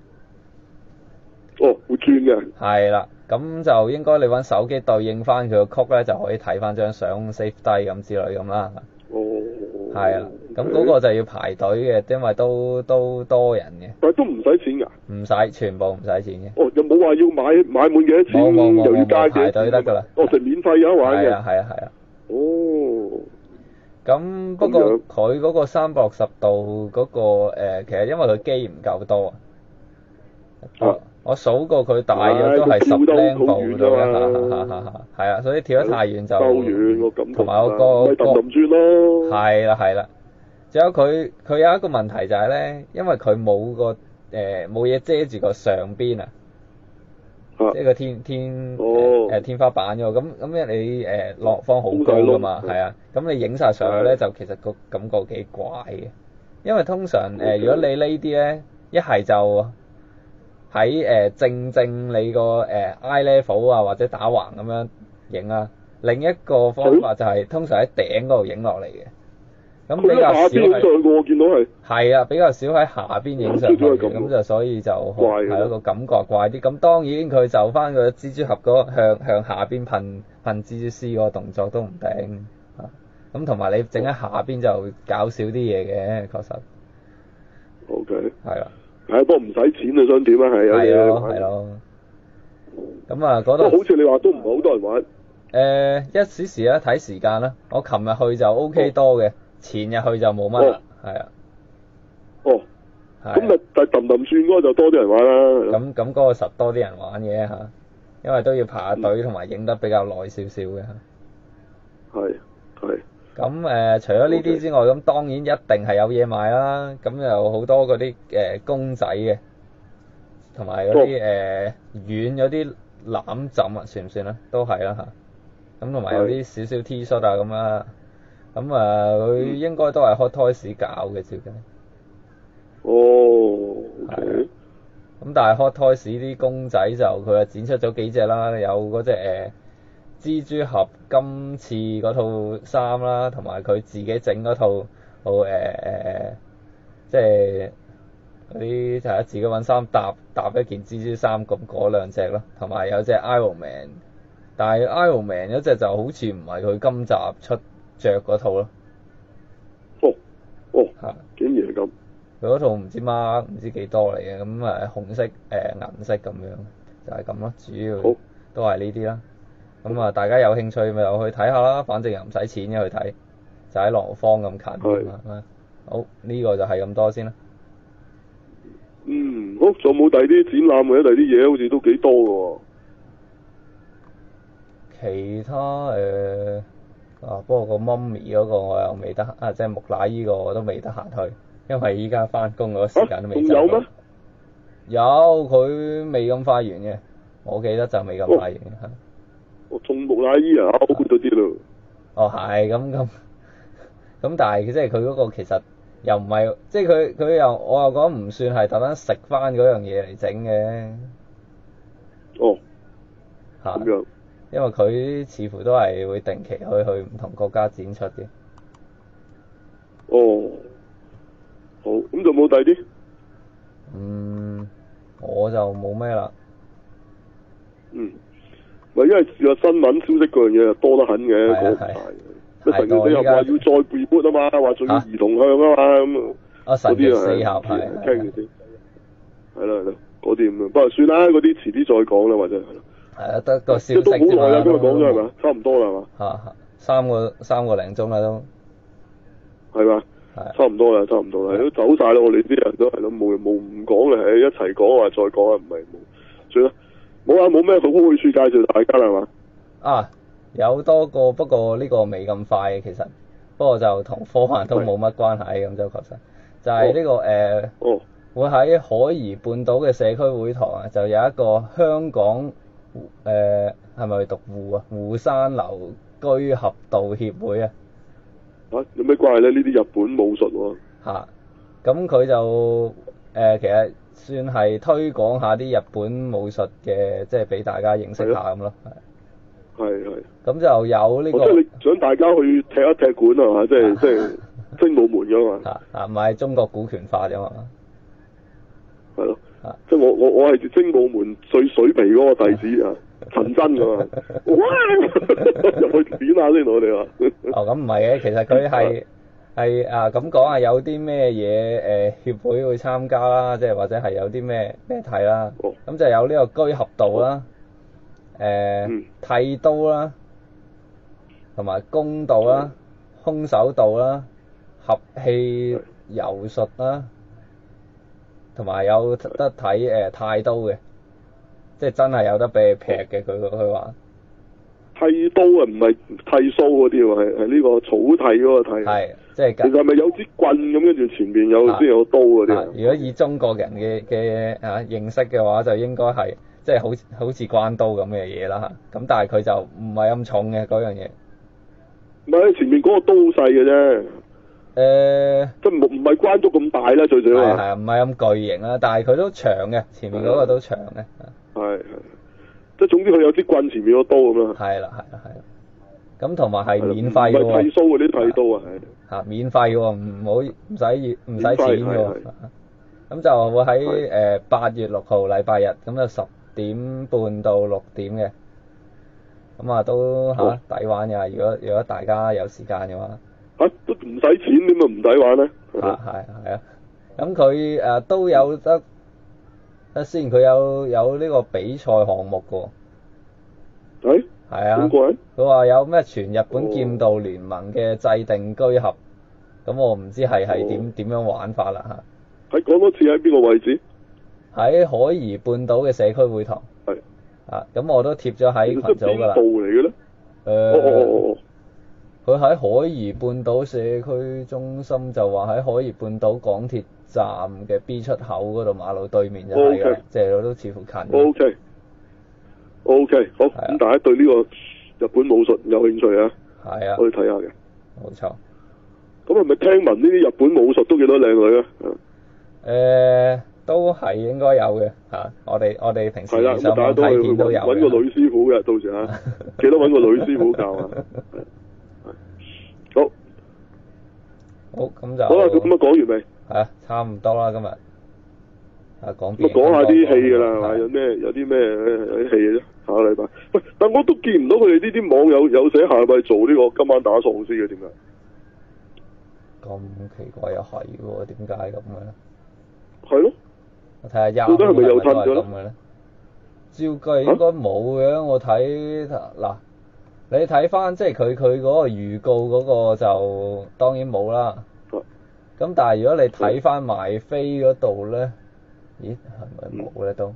會轉嘅。 係啦，咁就應該你揾手機對應翻佢個曲咧，就可以睇翻張相 save 低咁之類咁啦。係啊，咁嗰個就要排隊嘅，因為都多人嘅。 但係都唔使錢㗎？唔使，全部唔使錢嘅。 又冇話要買滿幾多錢，又要加嘅。 排隊得㗎啦。 就免費有得玩嘅。 係啊。咁不過佢嗰個360度嗰個其實因為佢機唔夠多啊。我數過佢大約都係10零步到啦，係啊，所以跳得太遠就夠遠我感覺， 同埋我個轉咯。係啦，仲有佢有一個問題就係咧，因為佢冇個冇嘢遮住個上邊啊，即係個天花板㗎，咁你落方好高㗎嘛，係啊，咁你影晒上去咧就其實個感覺幾怪嘅，因為通常如果你呢啲咧一係就喺正你個eye level 啊，或者打橫咁樣影啊。另一個方法就係通常喺頂嗰度影落嚟嘅，咁比較少係我見到係啊，比較少喺下邊影上去，咁就所以就係一個感覺怪啲。咁當然佢就翻個蜘蛛俠嗰個向下邊噴蜘蛛絲嗰個動作都唔頂啊。咁同埋你整喺下邊就搞少啲嘢嘅，確實。 OK。係啦。 不過唔使錢啊，想點啊？ 係咯。咁啊，嗰度好似你話都唔係好多人玩。 一時時啦，睇時間啦。我琴日去就 OK 多嘅，前日去就冇乜啦，係啊。 咁但係氹轉嗰個就多啲人玩啦。 咁嗰個實多啲人玩嘅嚇，因為都要排下隊同埋影得比較耐少少嘅嚇。 係。 咁除咗呢啲之外，咁當然一定係有嘢賣啦。咁有好多嗰啲公仔嘅，同埋嗰啲軟嗰啲攬枕啊，算唔算咧？都係啦嚇。咁同埋有啲少少 T 恤啊咁啦。咁佢應該都係 Hot Toys 搞嘅，照計。 係。 咁但係 Hot Toys 啲公仔就佢啊展出咗幾隻啦，有嗰隻蜘蛛俠今次嗰套衫啦，同埋佢自己整嗰套即係嗰啲就係自己揾衫搭一件蜘蛛衫咁嗰兩隻咯，同埋有隻 Iron Man， 但係 Iron Man 嗰隻就好似唔係佢今集出着嗰套咯。 竟然係咁。 佢嗰套唔知mark唔知幾多嚟嘅，咁紅色銀色咁樣，就係咁咯，主要都係呢啲啦。咁啊，大家有興趣咪又去睇下啦，反正又唔使錢嘅去睇，就喺朗豪坊咁近。好，呢個就係咁多先啦。 好，仲有冇第啲展覽或者第啲嘢？好似都幾多㗎喎。 其他不過個媽咪嗰個我又未得閒，即係木乃伊個我都未得閒去，因為依家翻工嗰個時間都未。 仲有咩？ 有，佢未咁快完嘅，我記得就未咁快完嘅。 仲木乃伊啊，好多啲咯。 係咁，但係即係佢嗰個其實又唔係，即係佢又我又講唔算係特登食翻嗰樣嘢嚟整嘅。咁樣。因為佢似乎都係會定期去唔同國家展出嘅。 好，咁就冇第啲？ 我就冇咩啦。 因為個新聞消息嗰樣嘢就多得很嘅，講唔晒。你成件事又話要再 reboot 啊嘛，話仲要兒童向啊嘛咁。 嗰啲係傾嘅先。係啦，嗰啲咁樣，不過算啦，嗰啲遲啲再講啦，或者係。 係啊，得個消息都好耐啦，今日講咗係咪？差唔多啦係嘛？ 三個零鐘啦都。係嘛？差唔多啦，都走晒啦，我哋啲人都係咯，冇唔講啦，一齊講話再講啊，唔係冇，算啦，冇咩好去處介紹大家啦係嘛？ 啊，有多個，不過呢個未咁快其實，不過就同科幻都冇乜關係咁就確實，就係呢個會喺海怡半島嘅社區會堂啊，就有一個香港係咪讀湖啊？湖山樓居合道協會啊。 有咩關係咧？呢啲日本武術喎。 咁佢就其實算係推廣下啲日本武術嘅，即係俾大家認識下咁咯。 係。 咁就有呢個。 即係你想大家去踢一踢館係嘛？即係精武門㗎嘛。 唔係中國股權化啫嘛。 係咯。即係我係精武門最水皮嗰個弟子啊！陳真㗎嘛，哇！入去點下先我哋話。 咁唔係嘅，其實佢係咁講啊，有啲咩嘢協會會參加啦，即係或者係有啲咩睇啦。咁就有呢個居合道啦，剃刀啦，同埋弓道啦，空手道啦，合氣柔術啦，同埋有得睇太刀嘅。即係真係有得俾你劈嘅，佢話。剃刀啊，唔係剃鬚嗰啲喎，係呢個草剃嗰個剃。係，即係。其實係咪有支棍咁，跟住前面先有刀嗰啲？如果以中國人嘅認識嘅話，就應該係即係好似關刀咁嘅嘢啦。咁但係佢就唔係咁重嘅嗰樣嘢。唔係，前面嗰個刀細嘅啫。即係唔係關刀咁大啦，最少係。係唔係咁巨型啦？但係佢都長嘅，前面嗰個都長嘅。係，即係總之佢有支棍，前面個刀咁樣。係啦。咁同埋係免費嘅喎。唔係剃鬚嗰啲剃刀啊，係。免費嘅喎，唔使錢嘅喎。咁就會喺8月6號禮拜日，咁就10點半到6點嘅。咁啊都抵玩嘅，如果大家有時間嘅話。都唔使錢，點解唔抵玩咧？係啊。咁佢都有得。先佢有呢個比賽項目嘅喎。係啊。佢話有咩全日本劍道聯盟嘅制定居合，咁我唔知係點樣玩法啦嚇。講多次喺邊個位置？喺海怡半島嘅社區會堂。係。咁我都貼咗喺群組㗎啦。邊度嚟嘅咧？佢喺海怡半島社區中心，就話喺海怡半島港鐵站嘅 B 出口嗰度馬路對面就係嘅，即係都似乎近。OK， 好。咁大家對呢個日本武術有興趣啊？係啊，可以睇下嘅。冇錯。咁係咪聽聞呢啲日本武術都幾多靚女啊？都係應該有嘅嚇。我哋平時上網睇片都有。揾個女師傅嘅，到時嚇記得揾個女師傅教啊。好，咁就好啦。咁講完未？係啊，差唔多啦，今日講下啲戲㗎啦，係嘛？有啲咩戲嘅啫？下個禮拜。喂，但我都見唔到佢哋呢啲網友有寫下禮拜做呢個今晚打喪屍嘅，點解？咁奇怪又係喎，點解咁嘅咧？係咯。我睇下到底係咪又褪咗咧？照計應該冇嘅，我睇嗱。你睇翻即係佢嗰個預告嗰個就當然冇啦。咁但係如果你睇翻賣飛嗰度咧，咦係咪冇咧都？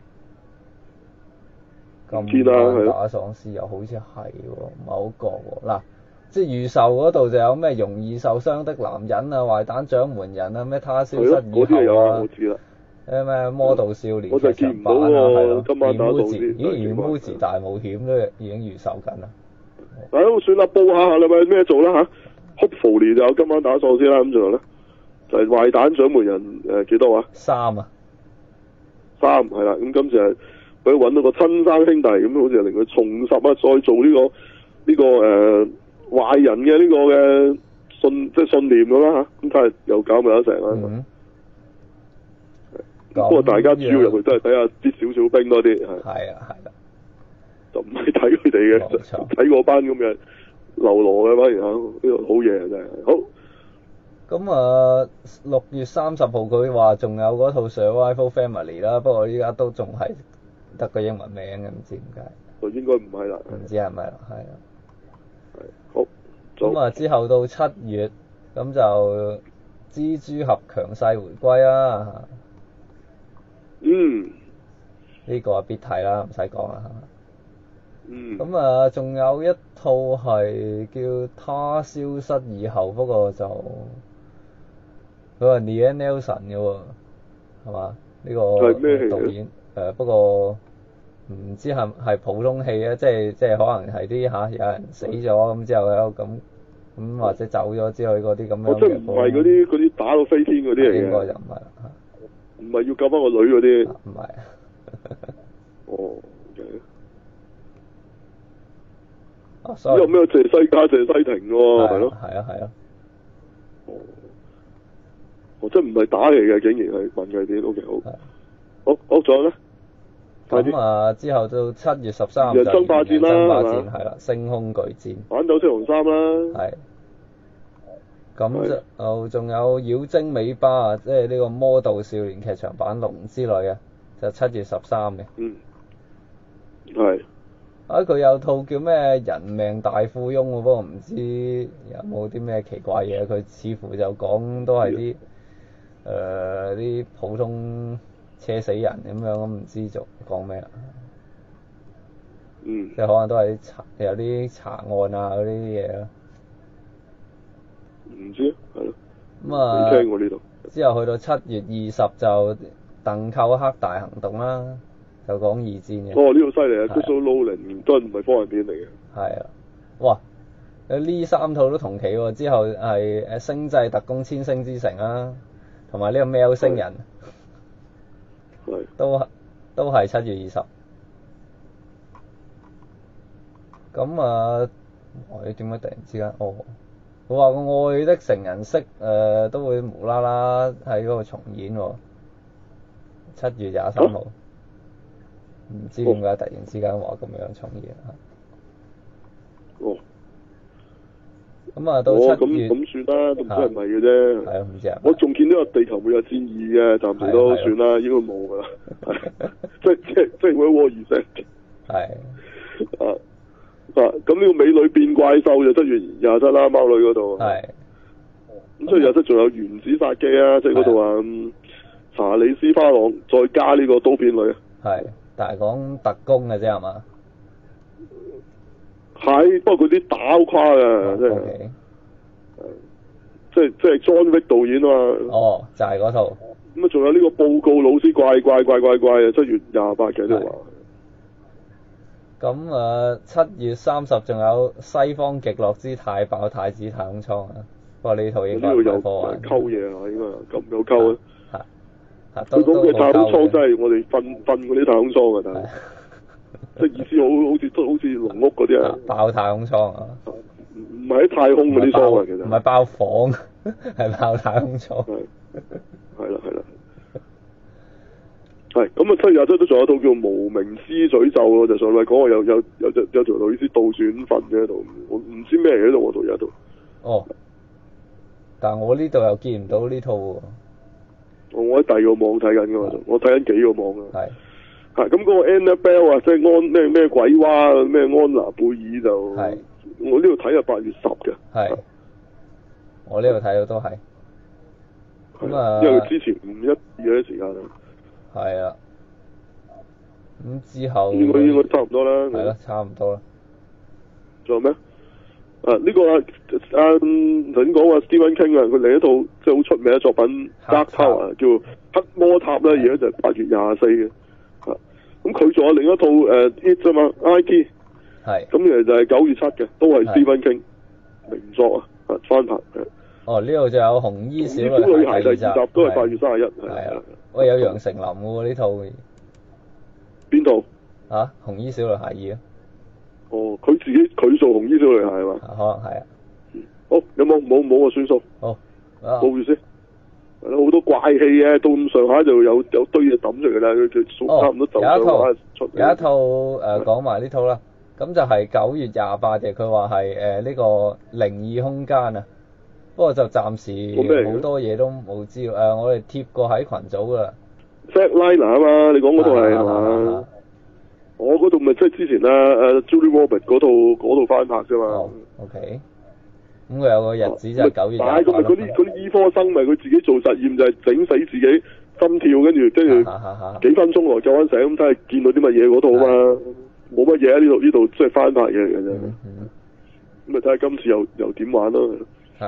咁打喪屍又好似係喎，唔係好覺喎。嗱，即係預售嗰度就有咩容易受傷的男人啊、壞蛋掌門人啊、咩他消失以後啊，咩魔道少年劇場版啊，係咯，原烏字大冒險都已經預售緊啦。算啦，報下啦咪咩做啦嚇 ，Hopefully 就有今晚打喪屍啦，咁仲有咧就係壞蛋掌門人幾多啊？3啊，3係啦，咁今次係佢揾到個親生兄弟，咁好似係令佢重拾啊，再做呢個壞人嘅呢個嘅信念咁啦嚇，咁睇下又搞唔搞得成啦。不過大家主要入去都係睇下啲少兵多啲係。係啊。 就唔係睇佢哋嘅， 冇錯睇嗰班咁嘅流羅嘅反而呢個好嘢啊真係。好， 咁啊，6月30號佢話仲有嗰套 Survival Family 啦，不過依家都仲係得個英文名嘅，唔知點解。 就應該唔係啦。 唔知係咪啦，係啊。 係好。 咁啊，之後到7月，咁就蜘蛛俠強勢回歸啦。 嗯。 呢個必睇啦，唔使講啦。 嗯。 咁啊，仲有一套係叫他消失以後，不過就佢話 Liam Neeson 嘅喎，係嘛？呢個係咩戲導演不過唔知係普通戲啊，即係可能係啲有人死咗咁之後咁或者走咗之類嗰啲咁樣嘅。 即係唔係嗰啲打到飛天嗰啲嚟嘅？ 應該就唔係啦。 唔係要救翻個女嗰啲。 唔係。 哦。 所以有咩謝西嘉、謝西廷喎，係咯。 係啊。 哦，即係唔係打嚟嘅，竟然係文藝片 ，OK 好。好，仲有咧？ 咁啊，之後到7月13 就爭霸戰啦， 爭霸戰係啦，星空巨戰。 反斗星期3啦。 係。咁就仲有妖精尾巴啊，即係呢個魔導少年劇場版龍之類啊，就7月13嘅。 嗯。係。 佢有套叫咩人命大富翁喎，不過唔知有冇啲咩奇怪嘢，佢似乎就講都係啲普通車死人咁樣，咁唔知做講咩啦。 嗯。 即係可能都係有啲查案啊嗰啲嘢咯。 唔知啊，係咯。 咁啊。 未聽過呢度。之後去到7月20就鄧寇克大行動啦。就講二戰嘅。 哦，呢套犀利啊 Christopher Nolan 都唔係科幻片嚟嘅。 係啊，哇！呢3套都同期喎，之後係《星際特工：千星之城》啦，同埋呢個喵星人。 係。 都係7月20。咁啊，你點解突然之間？哦，佢話個愛的成人式都會無啦啦喺嗰度重演喎。7月23號。唔知點解突然之間話咁樣重演啊？ 哦。 咁啊，到7月。 咁算啦，都唔知係咪嘅啫。 係啊，唔知啊。 我仲見到個地球末日戰2嘅，暫時都算啦，應該冇㗎啦。即係會窩二聲。係。咁呢個美女變怪獸就7月27啦，貓女嗰度。係。咁7月27仲有原子殺機啊，即係嗰度啊，查理斯花朗再加呢個刀片女啊。係。 但係講特工嘅啫係嘛？ 係，不過嗰啲打好誇㗎，真係。即係 John Wick 導演啊嘛。 哦，就係嗰套。 咁啊，仲有呢個報告老師怪啊，7月28嘅都話。 咁7月30仲有西方極樂之太爆太子太空艙啊，不過呢套應該唔係科幻。 溝嘢啊，應該咁有溝啊。 佢講嘅太空艙真係我哋瞓嗰啲太空艙啊，但係即係意思好似籠屋嗰啲啊， 爆太空艙啊， 唔係喺太空嗰啲艙啊，其實唔係包房，係爆太空艙。 係啦。係咁啊！7月27都仲有套叫《無名師詛咒》咯，就上嚟講我有條女屍倒轉瞓嘅喺度，我唔知咩嚟喺度，我度有一套。哦， 但係我呢度又見唔到呢套喎。 我喺第二個網睇緊噶嘛，我睇緊幾個網啊。 係。 咁嗰個 Annabelle 啊，即係咩鬼娃咩安娜貝爾就，我呢度睇係8月10嘅。係。 我呢度睇到都係。咁啊。 因為佢之前512嗰啲時間啊。 係啊。咁之後。 應該差唔多啦。 係咯，差唔多啦。 仲有咩？呢個頭先講話 Stephen King 啊，佢另一套即係好出名嘅作品 Dark Tower 叫黑魔塔啦，而家就係8月24嘅。咁佢仲有另一套It 啫嘛 IT。係。咁其實就係9月7嘅，都係 Stephen King 名作啊，翻拍嘅。哦， 呢度就有紅衣小女孩第2集都係8月31。係啊。 喂，有楊丞琳喎呢套。 邊套？ 紅衣小女孩2啊。 哦，佢做紅衣小女孩係嘛？ 可能係啊。 好，有冇啊？算數。好。報住先。 好多怪戲嘅，到咁上下就有堆嘢抌出嚟啦，佢差唔多就出。 有一套講埋呢套啦，咁就係9月28嘅，佢話係呢個靈異空間啊，不過就暫時好多嘢都冇知道。我哋貼過喺群組噶啦。 Flatliner 啊嘛，你講嗰套係嘛？我嗰套咪即係之前Julie Roberts 嗰套翻拍啫嘛。 OK。咁佢有個日子就係9月28。 但係嗰啲醫科生咪佢自己做實驗就係整死自己心跳，跟住幾分鐘內救翻醒，咁睇下見到啲乜嘢嗰套啊嘛，冇乜嘢啊，呢度即係翻拍嘢嚟嘅啫。咁咪睇下今次又點玩咯。係。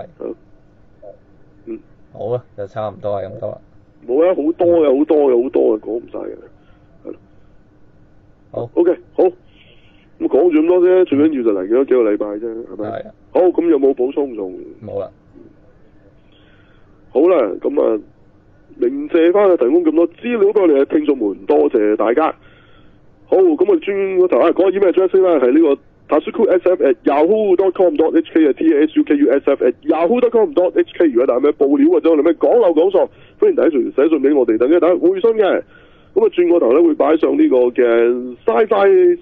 好啦，就差唔多係咁多啦。 冇啊，好多嘅，講唔晒嘅。係咯。好。OK， 好。咁講住咁多啫，最緊要就嚟幾個禮拜啫，係咪？係。好，咁有冇補充仲？ 冇啦。 好啦，咁啊，鳴謝翻提供咁多資料俾我哋嘅聽眾們，多謝大家。好，咁我哋轉個頭講下 email address 啦，係呢個 tasukusf@yahoo.com.hk 嘅 tasukusf@yahoo.com.hk。如果大家咩報料或者我哋咩講漏講錯，歡迎大家寫信俾我哋，等大家回信嘅。咁啊，轉個頭咧會擺上呢個嘅 Sci-Fi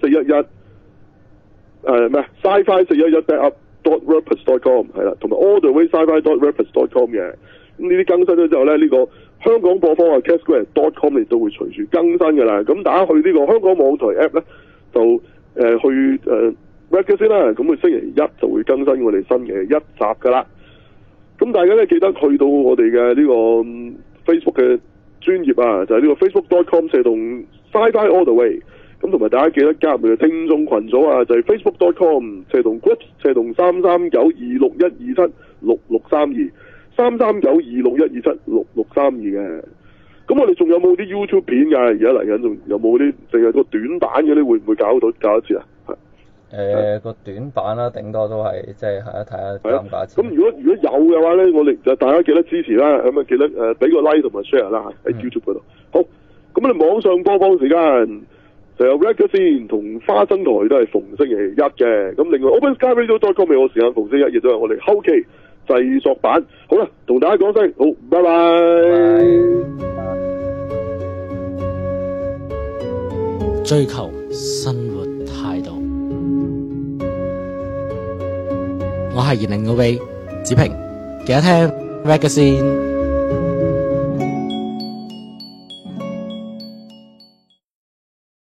411。Sci-Fi411backup.wordpress.com 係啦，同埋 allthewaysci-fi.wordpress.com 嘅。咁呢啲更新咗之後咧，呢個香港播放啊 Castgrade.com 亦都會隨住更新㗎啦。咁大家去呢個香港網台 app 咧，就去register 先啦。咁佢星期一就會更新我哋新嘅一集㗎啦。咁大家咧記得去到我哋嘅呢個 Facebook 嘅專頁啊，就係呢個 facebook.com 斜同 Sci-Fi All The Way。咁同埋大家記得加入我哋嘅聽眾群組啊，就係 facebook.com 斜同 groups 斜同33926127663233926127632嘅。咁我哋仲有冇啲 YouTube 片㗎？而家嚟緊仲有冇啲淨係個短版嗰啲會唔會搞一次啊？ 個短版啦，頂多都係即係睇下搞唔搞一次。 咁如果有嘅話咧，我哋就大家記得支持啦，咁啊記得俾個 like 同埋 share 啦喺 YouTube 嗰度。好，咁我哋網上播放時間。就有 Ragazine 同花生台都係逢星期一嘅，咁另外 OpenSkyRadio.com 嘅我時間逢星期一亦都係我哋後期製作版。好啦，同大家講聲好，拜拜。 追求生活態度，我係2002子平，記得聽 Ragazine。